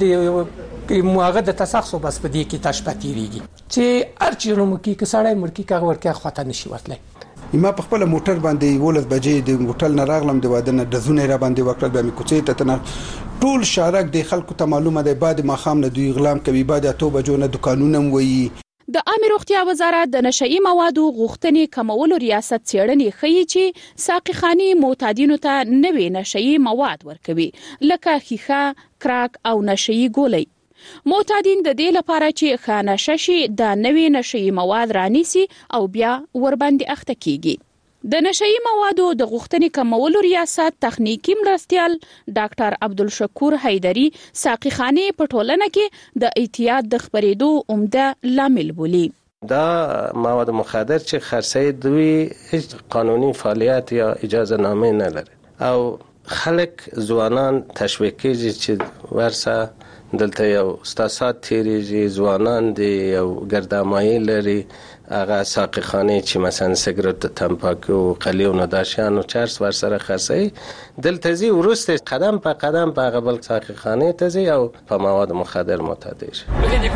د موغه د تسخص بس په دې کې تشپتیریږي چې هر جرم کې کې سړی مرکی کاغه ورکه خاطر نشي ورتلای. ما په خپل موټر باندې ولس بجې د هوټل نه راغلم د وادنه د زونه را باندې وکړل به مې کوڅې ته تنه ټول شارک د خلکو ته معلومه ده. بعد ما خام نه دوی غلام کوي، بعد اتو بجو نه دکانونه وي. د عامه روغتیا وزارت د نشئی موادو غوښتنې کمولو ریاست څېړنې ښیي چې ساقي خانې معتادینو ته نوې نشئی مواد ورکوي، لکه ښیښه، کراک او نشئی ګولۍ. معتادین د دې لپاره چې ښه نشه شي د نوې نشئی مواد رانیسي او بیا ورباندې اخته کیږي. د نشئی موادو د غوښتنې کمولو ریاست تخنیکی مرستیال ډاکټر عبدالشکور حیدری ساقي خانې په ټولنه کې د اعتیاد د خبرېدو عمده لامل بولي. دا مواد مخدر چې خرڅي دوی هیڅ قانوني فعالیت یا اجازه نامه نه لري او خلک ځوانان تشویق کوي چې ورسه دلته یو استاسات تیریږي، ځوانان دي یو ګردامایي لري، هغه ساقي خانې چې مثلا سیګریټ، تمباکو، قلیو، نداشیان او چرس ورسره خرڅي دلته زی ورسته قدم په قدم په هغه بل ساقي خانې ته زی او په مواد مخدر معتاد شي.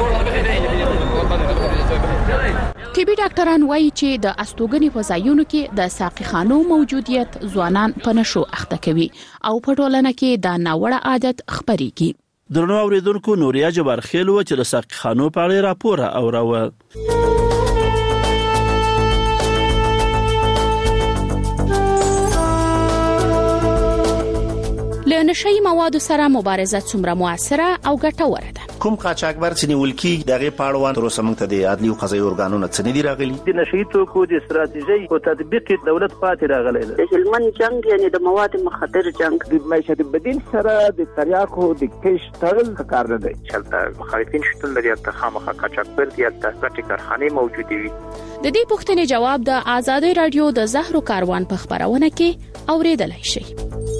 طبي ډاکټران وایي چې د استوګنې په ځایونو کې د ساقي خانو موجودیت ځوانان په نشو اخته کوي او په ټولنه کې دا ناوړه عادت خبريږي. درنو اوریدونکو، نوریا جبار خیل و چې د ساقي خانو په اړه راپور اوروه. له نشئی موادو سره مبارزه څومره موثره او ګټوره ده؟ کوم قاچاقبر چې نیول کیږي دغه پاړوان تر اوسه موږ ته د عدلي او قضایي ارګانونو څخه نه دی راغلي. د نشئی توکو د استراتیژي او تطبیق دولت پاتې راغلی دی. د هلمند جنگ یعنی د مواد مخدر جنگ د معیشت بدیل سره د تریاکو د کش تړل کار نه دی. چلته مخالفین شتون لري ته خامخا قاچاقبر دی ته ګټي کارخانه موجوده وي. د دې پوښتنې جواب د آزادۍ رادیو د زهرو کاروان په خبرونه کې اوریدلای شئ.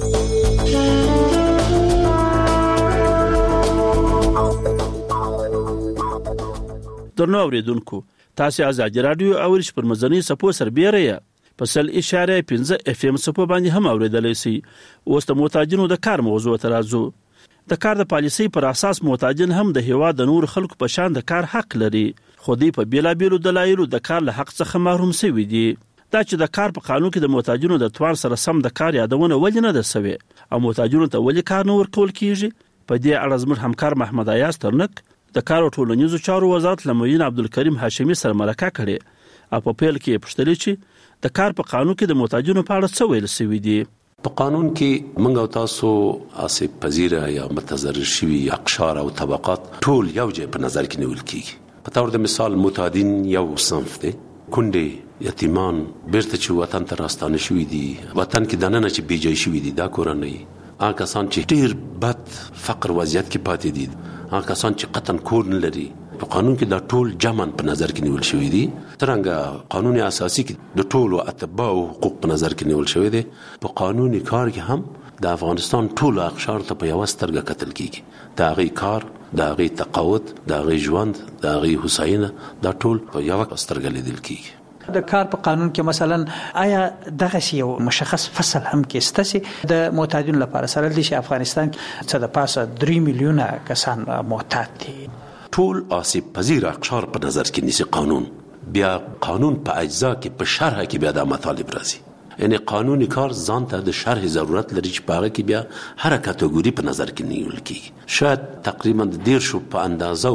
درنو اوریدونکو، تاسو آزاد رادیو اورش پر مزنی سپو سربېره یا په سل اشاره پنځه اف ام سپو باندې هم اوریدلای شئ. اوس د معتادینو د کار موضوع ترازو. د کار د پالیسۍ پر اساس معتادین هم د هوا د نور خلکو په شان د کار حق لري، خو دوی په بیلابیلو دلایلو د کار له حق څخه محروم شوي دي. دا چې د کار په قانون کې د معتادینو د توان سره سم د کار یادونه ولې نه ده سوي او معتادینو ته ولې کار نه ورکول کیږي، په دې اړه زموږ همکار محمد ایاز ترنک د کار او ټولنیزو چارو وزارت له معین عبدالکریم هاشمي سره مرکه کړې او په پیل کې پوښتنه چې د کار په قانون کې د معتادینو په اړه څه ویل شوی دی. په قانون کې موږ او تاسو آسیب پذیره یا متضرر شوي اقشار او طبقات ټول یو ځای په نظر کې نیول کیږي. په تور د مثال معتادین یو صنف دی، کونډې، یتیمان، بیرته چې وطن ته راستانه شوي دي، وطن کې دننه چې بیځای شوي دي، دا کورنۍ هغه کسان چې ډیر بد فقر وضعیت کې پاتې دي، هغه کسان چې قطن کور نه لري، په قانون کې دا ټول جمعاً په نظر کې نیول شوی دي. څرنګه قانون اساسي کې د ټولو اتباع او حقوق په نظر کې نیول شوی دي، په قانون کار کې هم د افغانستان ټول اقشار ته په یو سترګه کتل کیږي. دا غي کار، دا غي تقاعد، دا غي ژوند، دا غي حسینه، دا ټول په یو سترګه لیدل کیږي. د کار په قانون کې مثلا آیا دغه یو مشخص فصل هم کې ستاسي د معتادین لپاره سره دي چې افغانستان کې څه د پاسه درې میلیونه کسان معتاد دي؟ ټول آسیب پذیر اقشار په نظر کې نیسي قانون. بیا قانون په اجزا کې په شرح کې بیا د مطالب راځي، یعنی قانوني کار ځان ته د شرح ضرورت لري چې په هغه کې بیا هر کټګوري په نظر کې نیول کیږي. شاید تقریبا د ډیر شو په اندازه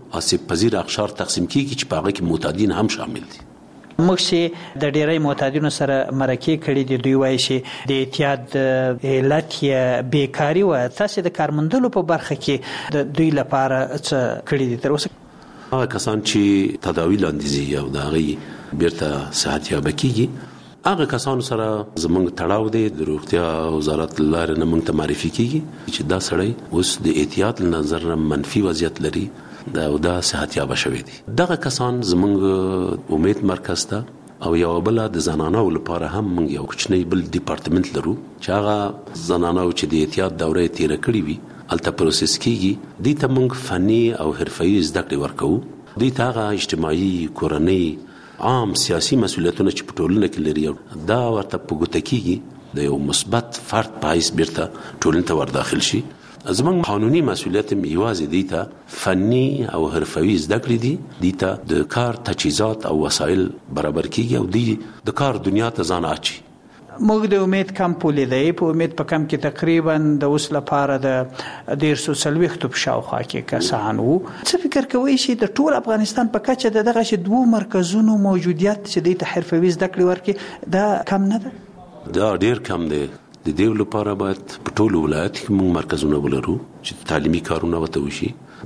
آسیب پذیر اقشار تقسیم کیږي چې په هغه کې معتادین هم شامل دي. موږ چې د ډیری معتادینو سره مرکې کړي دي، دوی وایي چې د اعتیاد علت یا بیکاری و تاسو د کارمندلو په برخه کې د دوی لپاره څه کړي دي تر اوسه؟ هغه کسان چې تداوی لاندې دي او د هغې بیرته صحت یابه کیږي، هغه کسانو سره زموږ تړاو دی د روغتیا وزارت لارې نه موږ ته معرفي کیږي چې دا سړی اوس د اعتیاد له نظر منفي وضعیت لري دا او دا صحت یابه شوی دي. دغه کسان زموږ امید مرکز ته او یو بل د زنانو لپاره هم موږ یو کوچنی بل ډیپارټمنټ لرو چې هغه زنانو چې د اعتیاد دوره تیر کړی وي الته پروسس کیږي، دي ته موږ فني او حرفي زده کړې ورکوو، دي ته هغه اجتماعي کورنۍ عام سیاسي مسؤلیتونه چې په ټولنه کې لري دا ورته په ګوته کیږي د یو مثبت فرد په حیث بیرته ټولنې ته ورداخل شي. زموږ قانوني مسؤلیت یوازې دی ته فني او حرفوي زده کړې دي، دی ته د کار تجهیزات او وسایل برابر کیږي او دی د کار دنیا ته ځان اچي. موږ د امید کمپ ولیدای، په امید په کم کې تقریبا د اوس لپاره د ډیر سو څلوېښتو په شاوخوا کې کسان وو. څه فکر کوئ چې د ټول افغانستان په کچه د دغه شي دوه مرکزونو موجودیت چې دی ته حرفوي زده کړې ورکړي دا کم نه ده؟ دا ډیر کم دی. د دې لپاره باید په ټولو ولایت کې موږ مرکزونه ولرو چې تعلیمي کارونه وته وشي،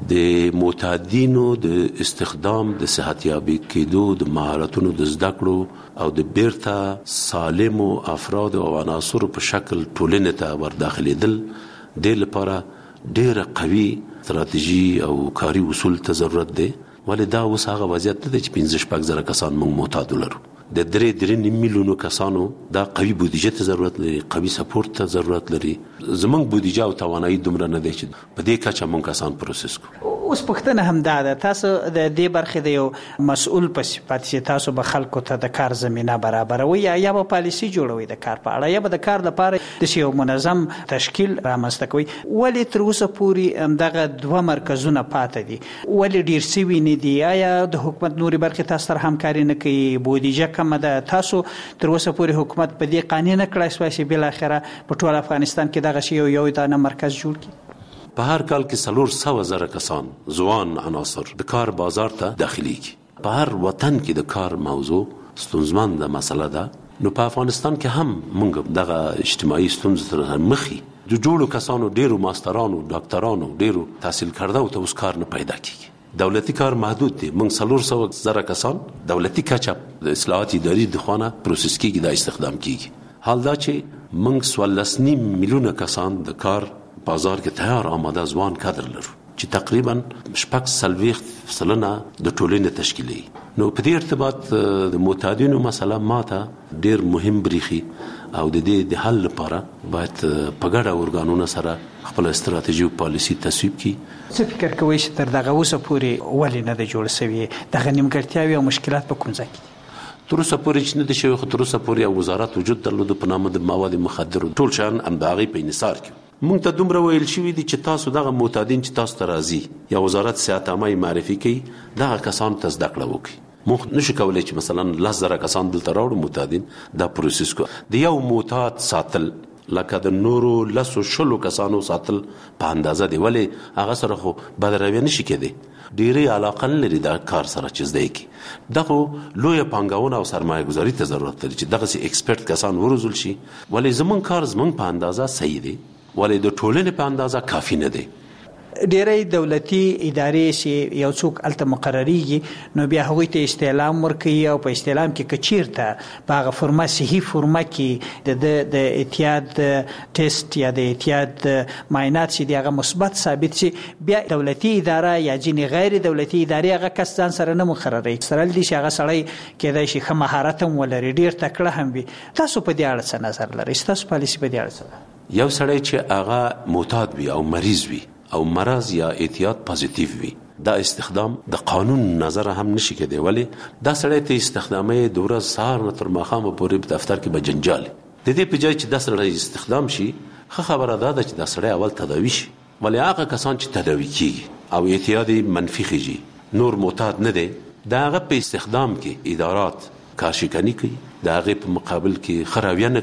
د معتادینو د استخدام د صحت یابي کېدو د مهارتونو د زده کړو او د بیرته سالمو افراد او عناصرو په شکل ټولنې ته ورداخلېدل د لپاره ډېر قوي استراتیژي او کاري اصول ته ضرورت دی. ولې دا اوس هغه وضعیت دی چې پنځه شپږ زره کسان موږ معتاد ولرو، د درې درې نیم میلیونو کسانو دا قوي بودیجه ته ضرورت لري، قوي سپورت ته ضرورت لري. زمونږ بودیجه او توانایي دومره نه دی چې په دې کچه موږ کسان پروسس کړو. اوس پښتنه هم دا ده، تاسو د دې برخې د یو مسؤل په صفت چې تاسو به خلکو ته د کار زمينه برابروي یا یا به پالیسي جوړوي د کار په اړه یا به د کار لپاره د یو منظم تشکیل رامنځته کوي. ولې تر اوسه پورې دغه دوه مرکزونه پاتې دي؟ ولې ډیر سوي نه دي؟ آیا د حکومت نوري برخې تاسو سره همکاري نه کوي؟ بودیجه کم ده؟ تاسو تر اوسه پورې حکومت په دې قانون نه کړای چې بل اخره په ټول افغانستان کې دغه شی یو یو دانه مرکز جوړ کړي؟ په هر کال کې سلور سوه زره کسان ځوان عناصر د کار بازار ته داخليږي. په هر وطن کې د کار موضوع ستونزمنده مسله ده، نو په افغانستان کې هم موږ دغه اجتماعي ستونزې سره مخ یو. د جوړو کسانو ډیرو ماسترانو ډاکټرانو ډیرو تحصیل کرده او ته اوس کار نه پیدا کیږي. دولتي کار محدود دی. موږ سلور سوه زره کسان دولتي کچه د اصلاحات اداري د خوانه پروسس کیږي دا استخدام کیږي. حال دا چې موږ څوارلس نیم میلیونه کسان د کار بازار کې تیار آماده ځوان کادر لرو چې تقریبا شپږ څلوېښت سلنه د ټولنې تشکیلوي. نو په دې ارتباط د معتادینو مسله ماته ډېر مهم بریخي او د دې د حل لپاره باید په ګډه ارګانونو سره خپل استراتیژي او پالیسي تصویب کړي. څه فکر کوئ چې تر دغه اوسه پورې ولې نه ده جوړ شوی؟ دغه نیمګړتیاوې او مشکلات په کوم ځای کې دي؟ تر اوسه پورې چې نه دي شوي، خو تر اوسه پورې یو وزارت وجود درلود په نامه د مواد مخدرو، ټول شیان هم د هغې په انحصار کې. مونږ ته دومره ویل شوي دي چې تاسو دغه معتادین چې تاسو ته راځي یا وزارت صحت عامه معرفي کوي دغه کسانو ته زده کړه وکړي. موږ نشو کولی چې مثلا لس زره کسان دلته راوړو معتادین دا پروسس کو. د یو معتاد ساتل لکه د نورو لسو شلو کسانو ساتل په اندازه دی، ولې هغه سره خو بدرویه نشي کېدی. ډېرې علاقه نه لري دا کار سره چې زده کړي. دغه لویه پانګونه او سرمایه گذاري ته ضرورت لري چې دغسې ایکسپرټ کسان وروزل شي. ولې زمونږ کار زمونږ په اندازه صحیح دی، ولې د ټولنې په اندازه کافي نه دی. ډېری دولتي ادارې چې یو څوک الته مقرریږي نو بیا هغوی ته استعلام ورکوي او په استعلام کې که چیرته په هغه فرمه صحیح فرمه کې د د اعتیاد ټیسټ یا د اعتیاد معاینات چې دی هغه مثبت ثابت شي، بیا دولتي اداره یا ځینې غیر دولتي ادارې هغه کس ځان سره نه مقرروي. سره دي چې هغه سړی کېدای شي ښه مهارت هم ولري، ډېر تکړه هم وي. تاسو په دې اړه څه نظر لرئ؟ ستاسو پالیسي په دې اړه څه ده؟ یو سړی چې هغه معتاد وي او مریض وي او مرض یا اعتیاد پازیټیو وي، دا استخدام د قانون نظر هم نشي کېدی. ولې دا سړی ته استخدامي د ورځ سهار نه تر ماښامه پورې په دفتر کې به جنجال د دې په ځای چې دا سړی استخدام شي. ښه خبره دا ده چې دا سړی اول تداوي شي. ولې هغه کسان چې تداوي کېږي او اعتیاد منفي خیږي نور معتاد نه دی، د هغه په استخدام کې ادارات کارشکني کوي، د هغې په مقابل کې ښه رویه نه کوي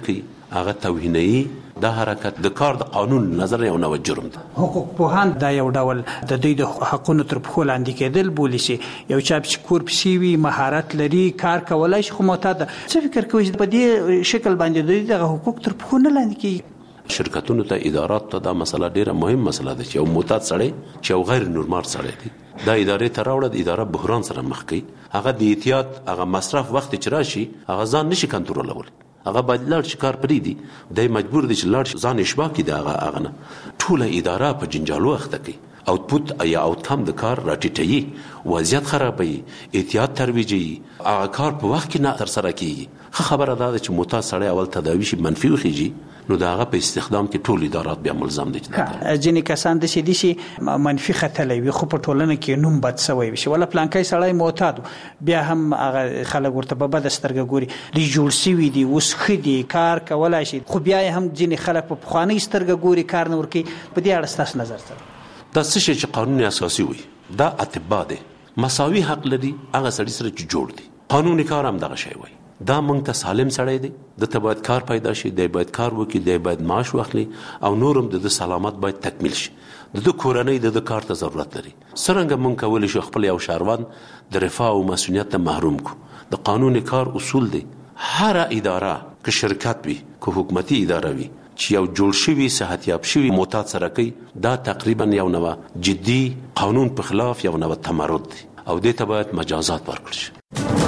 هغه توهیني د حرکت د کار د قانون نظر یو نو جرم ده. حقوق پوهان دا یو ډول د دوی د حقونو تر پښو لاندې کېدل بولي چې یو چا چې کور پسې وي مهارت لري کار کولای شي خو معتاد څه فکر کوي چې په دې شکل باندې دوی د حقوق تر پښو نه لاندې کېږي؟ شرکتونو ته ادارات ته دا مسله ډیره مهم مسله ده چې یو معتاد سړی چې یو غیر نورمال سړی دی دا ادارې ته راوړه د اداره بحران سره مخ کوي. هغه د احتیاط هغه مصرف وخت چې راشي هغه ځان نشي کنټرولول، هغه باید لاړ شي کار پرېږدي، دی مجبور دی چې لاړ شي ځان اشباع کړي د هغه هغه نه. ټوله اداره په جنجالو اخته کوي، اوتپوت یا اوتکم د کار راټیټوي، وضعیت خرابوي، احتیاط ترویجوي، هغه کار په وخت کې نه ترسره کېږي. ښه خبره دا ده چې معتاد سړی اول تداوي شي منفي وخیږي نو د هغه په استخدام کې ټول ادارات بیا ملزم دي. ځینې کسان داسې دي چې منفي ختلی وي خو په ټولنه کې نوم بد سوی وي ولا پلانکی سړی معتاد بیا هم هغه خلک ورته په بده سترګه ګوري، دوی جوړ سوي دي اوس ښه دي کار کولی شي، خو بیا هم ځینې خلک په پخوانۍ سترګه ګوري کار نه ورکوي. په دې اړه ستاسو نظر څه دی؟ دا څه شی چې قانون اساسي وي دا اطباء دی، مساوي حق لري هغه سړي سره چې جوړ دي. قانوني کار هم دغه شی وایي دا موږ ته سالم سړی دی، دته باید کار پیدا شي، دی باید کار وکړي، دی باید معاش واخلي او نورم د سلامت باید تکمیل شي. د کورنۍ د کار ته ضرورت لري. څرنګه موږ کولی شو خپل یو شهروند د رفاه او مسؤلیت ته محروم کو؟ د قانوني کار اصول دی. هر اداره که شرکت وي که حکومتي اداره وي چې یو جوړ شوي صحتیاب شوي معتاد سره کوي دا تقریبا یو نوع جدي قانون په خلاف یو نوع تمرد دی او دې ته باید مجازات ورکړل شي.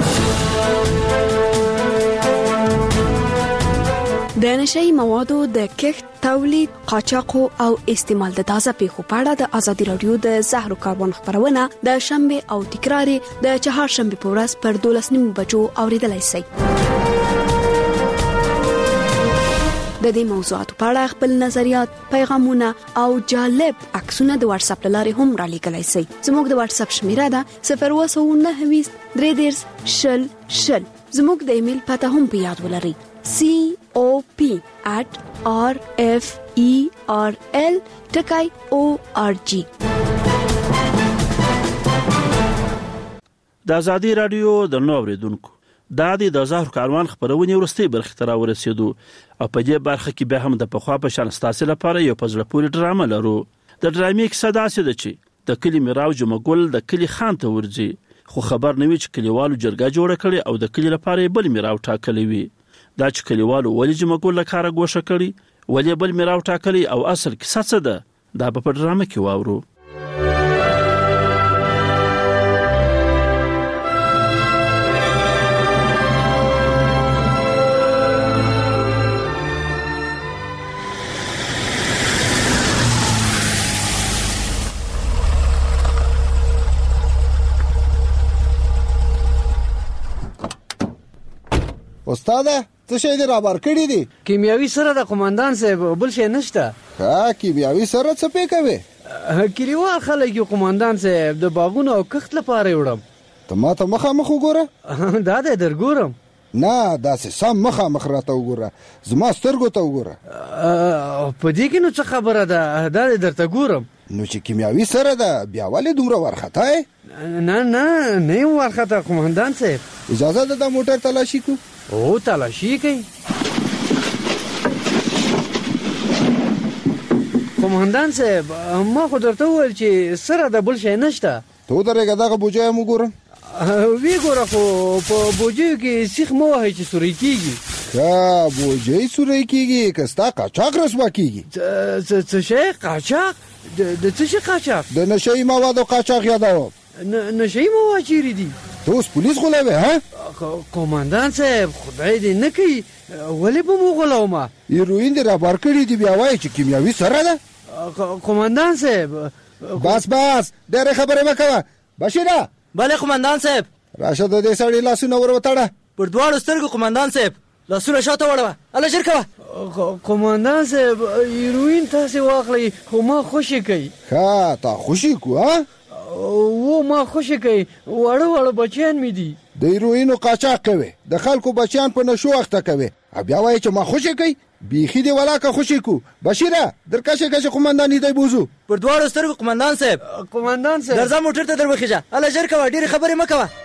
د نشئی موادو د کښت، تولید، قاچاق او استعمال د تازه پیښو په اړه د ازادي رادیو د زهرو کاربن خبرونه د شنبه او تکرار د چهارشنبه په ورځ پر دولس نیم بجو اوریدلای شئ. د دې موضوعاتو په اړه خپل نظریات، پیغامونه او جالب عکسونه د واتس اپ لارې هم را لیږلای شئ. زموږ د واتس اپ شمیره ده صفر اووه نهه ویشت درې دېرش شل شل. زموږ د ایمیل پته هم په یاد ولرئ c o p at r f e r l ټکای o r g. د ازادي رادیو د نو اوریدونکو دا د زهر کاروان خبرونه ورستي برخه تر ورسېدو او په دې برخه کې به هم د پخوا په شان ستاسو لپاره یو پزړه پوری ډرامه لرو. د ډرامې کیسه داسې ده چې د کلی میراو جمعګل د کلی خان ته ورځي خو خبر نه وي چې کلیوالو جرګه جوړه کړي او د کلی لپاره بل میراو ټاکلی وي. دا چې کلیوالو ولې جمعګل له کاره ګوښه کړي ولې بل میراو ټاکلی او اصل کیسه څه ده دا په ډرامه کې واورو. استاد څه شي دی را بار کړی دی؟ کیمیاوي سره د قومندان صاحب بل شي نشته. ها کیمیاوي سره څه پې کوي؟ کلیوال خلک یو قومندان صاحب د باغونو او کښت لپاره وړم. ته ما ته مخه مخ وګوره. دا دې درګورم. نه دا سم مخه مخ راته وګوره، زما سترګو ته وګوره. په دې کې نو څه خبره ده؟ دا دې درته ګورم. نو چې کیمیاوي سره ده بیا ولې دومره ورخته؟ نه نه نه ورخته قومندان صاحب. اجازه ده د موټر تلاشي کو؟ او تلاشي کوي. قومندان صاحب ما خو درته وویل چې سره د بل شي نشته. ته درېږه دغه بوجۍ هم وګوره. وی ګوره خو په بوجیو کې سیخ مو وهي چې سوري کیږي. ښه بوجۍ سوري کیږي که ستا قاچاق رسوا کیږي. څه شی قاچاق؟ د څه شي قاچاق؟ د نشئی موادو قاچاق یادوم. نشئی مواد چیرې دي؟ ته اوس پولیس غولوې ها؟ قومندان صاحب خدای دې نه کوي ولې به مو غولومه؟ هیروین دې رابار کړي دي بیا وایي چې کیمیاوي سره ده. قومندان صاحب بس بس ډېرې خبرې مه کوه. بشیره. بله قومندان صاحب. راشه د دې سړي لاسونه ور وتړه. پر دواړو سترګو قومندان صاحب لاسونه شاته وړوه. هله ژر کوه. قومندان صاحب هیروین تاسې واخلئ خو ما خوشي کوي. ښه تا خوشي کو ها؟ و ما خوشي کوي واړه واړه بچیان مې دي. د هیروینو قاچاق کوي د خلکو بچیان په نشو اخته کوي بیا وایي چې ما خوشي کوي. بیخي دی ولاکه خوشي کو. بشیره درکشه کشه قومندان دی بوزو. پر دواړو سترګو قومندان صاحب. قومندان صاحب درځه موټر ته دروخیږه. هله ژر کوه ډېرې خبرې مه کوه.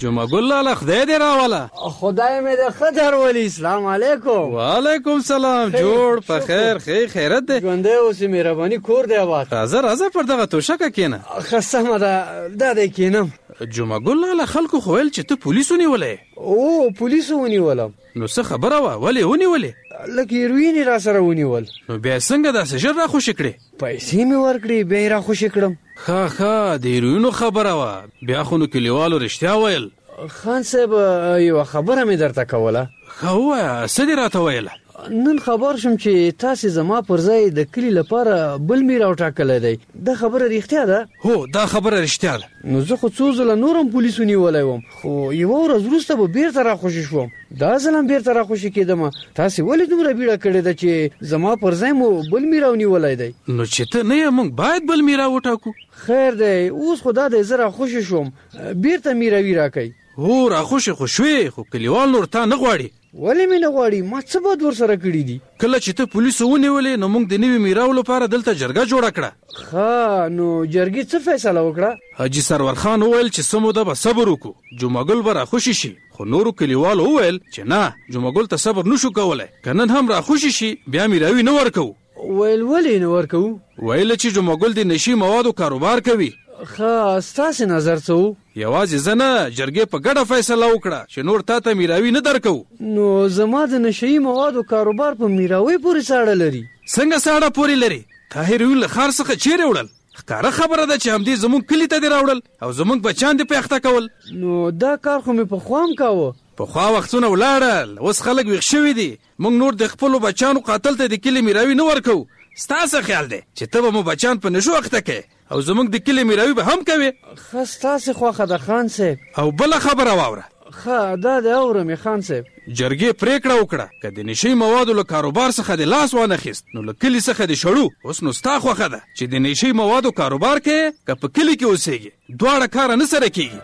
جمعه ګل لاله خدای دې راوله. خدای مې دې خدای ولي. السلام علیکم. وعلیکم سلام. جوړ په خیر خیر خیرت دې. ژوندې اوسې مهرباني کور دی آباد. راځه راځه پر دغه توشکه کېنه. ښه سمه ده دا دې کېنم. جمعه ګل لاله خلکو خو ویل چې ته پولیس ونیولې. او پولیس ونیولم. نو څه خبره وه ولې ونیولې؟ لکه هیروین یې را سره ونیول. نو بیا څنګه داسې ژر راخوشي کړې؟ پیسې مې ورکړې بیا یې راخوشي کړم. ښه ښه د هیروینو خبره وه. بیا خو نو کلیوالو رښتیا ویل. خان صاحب یوه خبره مې درته کوله. ښه ووایه څه دې راته ویله؟ نن خبر شم چې تاسې زما پر ځای د کلي لپاره بل مې راوټاکلی دی. دا خبره رښتیا ده؟ هو دا خبره رښتیا ده. نو زه خو څو ځله نور هم پولیس ونیولی وم خو یوه ورځ وروسته به بیرته راخوشي شوم. دا ځل هم بیرته راخوشي کېدمه. تاسې ولې دومره بیړه کړې ده چې زما پر ځای مو بل مې راونیولی دی؟ نو چې ته نه یې موږ باید بل مې راوټاکو. خیر دی اوس خو دا دی زه راخوشي شوم بیرته میراوي راکئ. هو راخوشي خو شوې خو کلیوال نور تا نه غواړي. ولې مې نه غواړي؟ ما څه بد ورسره کړي دي؟ کله چې ته پولیسو ونیولې نو موږ د نوي میراو لپاره دلته جرګه جوړه کړه. ښه نو جرګې څه فیصله وکړه؟ حاجي سرور خان وویل چې څه موده به صبر وکړو جمعه ګل به راخوشي شي. خو نورو کلیوالو وویل چې نه جمعه ګل ته صبر نشو کولی که نن هم راخوشي شي بیا میراوي نه ورکوو. ویل ولې نه ورکوو؟ ویل چې جمعه ګل د نشي موادو کاروبار کوي. ښه ستاسې نظر څه و؟ یوازې زه نه جرګې په ګډه فیصله وکړه چې نور تا ته میراوي نه درکوو. نو زما د نشهیي موادو کاروبار په میراوي پورې ساړه لري؟ څنګه ساړه پورې لري؟ تا هیروین له ښار څخه چیرې وړل؟ ښکاره خبره ده چې همدې زموږ کلي ته دې راوړل او زموږ بچیان دې پیاخته کول. نو دا کار خو مې پخوا هم کاوه. پخوا وختونه ولاړل اوس خلک ویښ شوي دي. موږ نور د خپلو بچیانو قاتل ته د کلي میراوي نه ورکوو. ستا څه خیال دی چې ته به مو بچیان په نشو اخته کوې او زموږ د کلي میراوي به هم کوې؟ ښه ستاسې خوښه ده خان صاحب. او بله خبره واوره. ښه دا د اورم خان صاحب. جرګې پریکړه وکړه که د نشي موادو له کاروبار څخه د لاس وانخیست نو له کلي څخه د شړو. اوس نو ستا خوښه ده چې د نشي موادو کاروبار کوې که په کلي کې اوسېږي. دواړه کاره نه سره کېږي.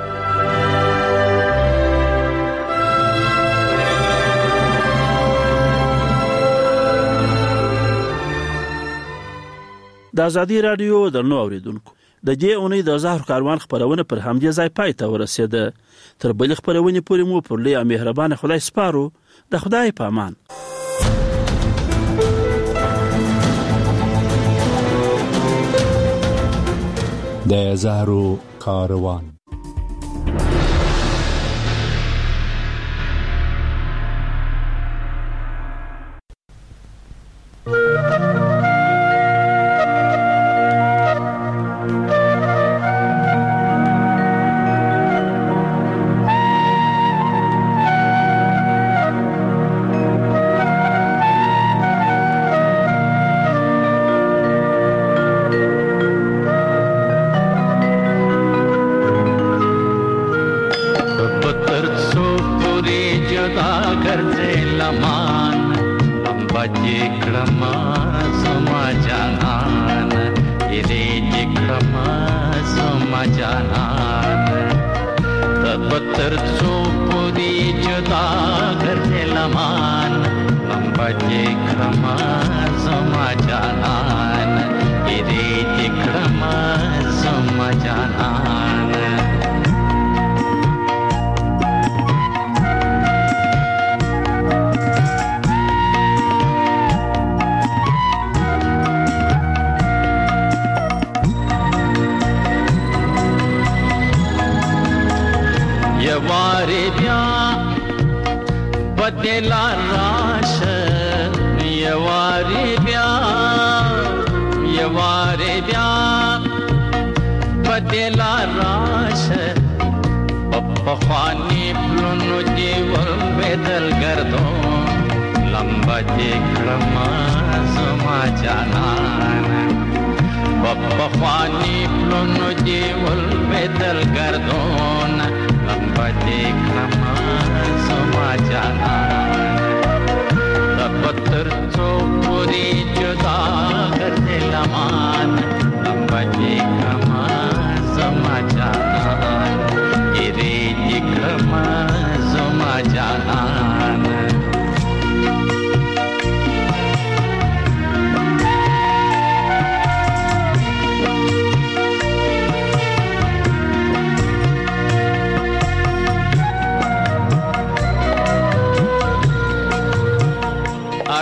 د ازادي رادیو درنو اوریدونکو د دې اونۍ د زهر کاروان خبرونه پر همدې ځای پای ته ورسېده. تر بلې خبرونې پورې مو پر لوی مهربان خدای سپارو. د خدای په امان. د زهر کاروان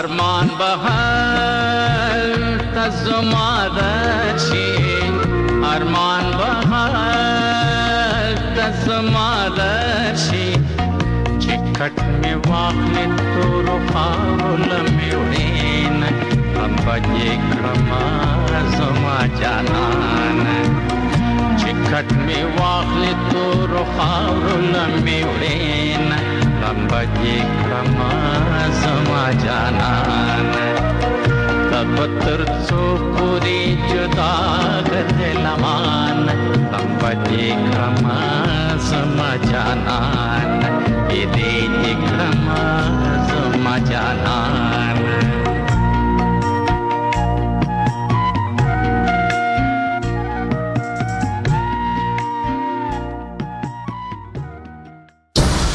ارمان بهال تزمادشي ارمان بهال تزمادشي چکټ می واخلې تور خاور لمړین هم بجې کرما زما جانان چکټ می واخلې تور خاور لمړین هم بجې کرما زما جانان تب تر څو پوری جدا غدلمان هم بجې کرما زما جانان دې دې کرما زما جانان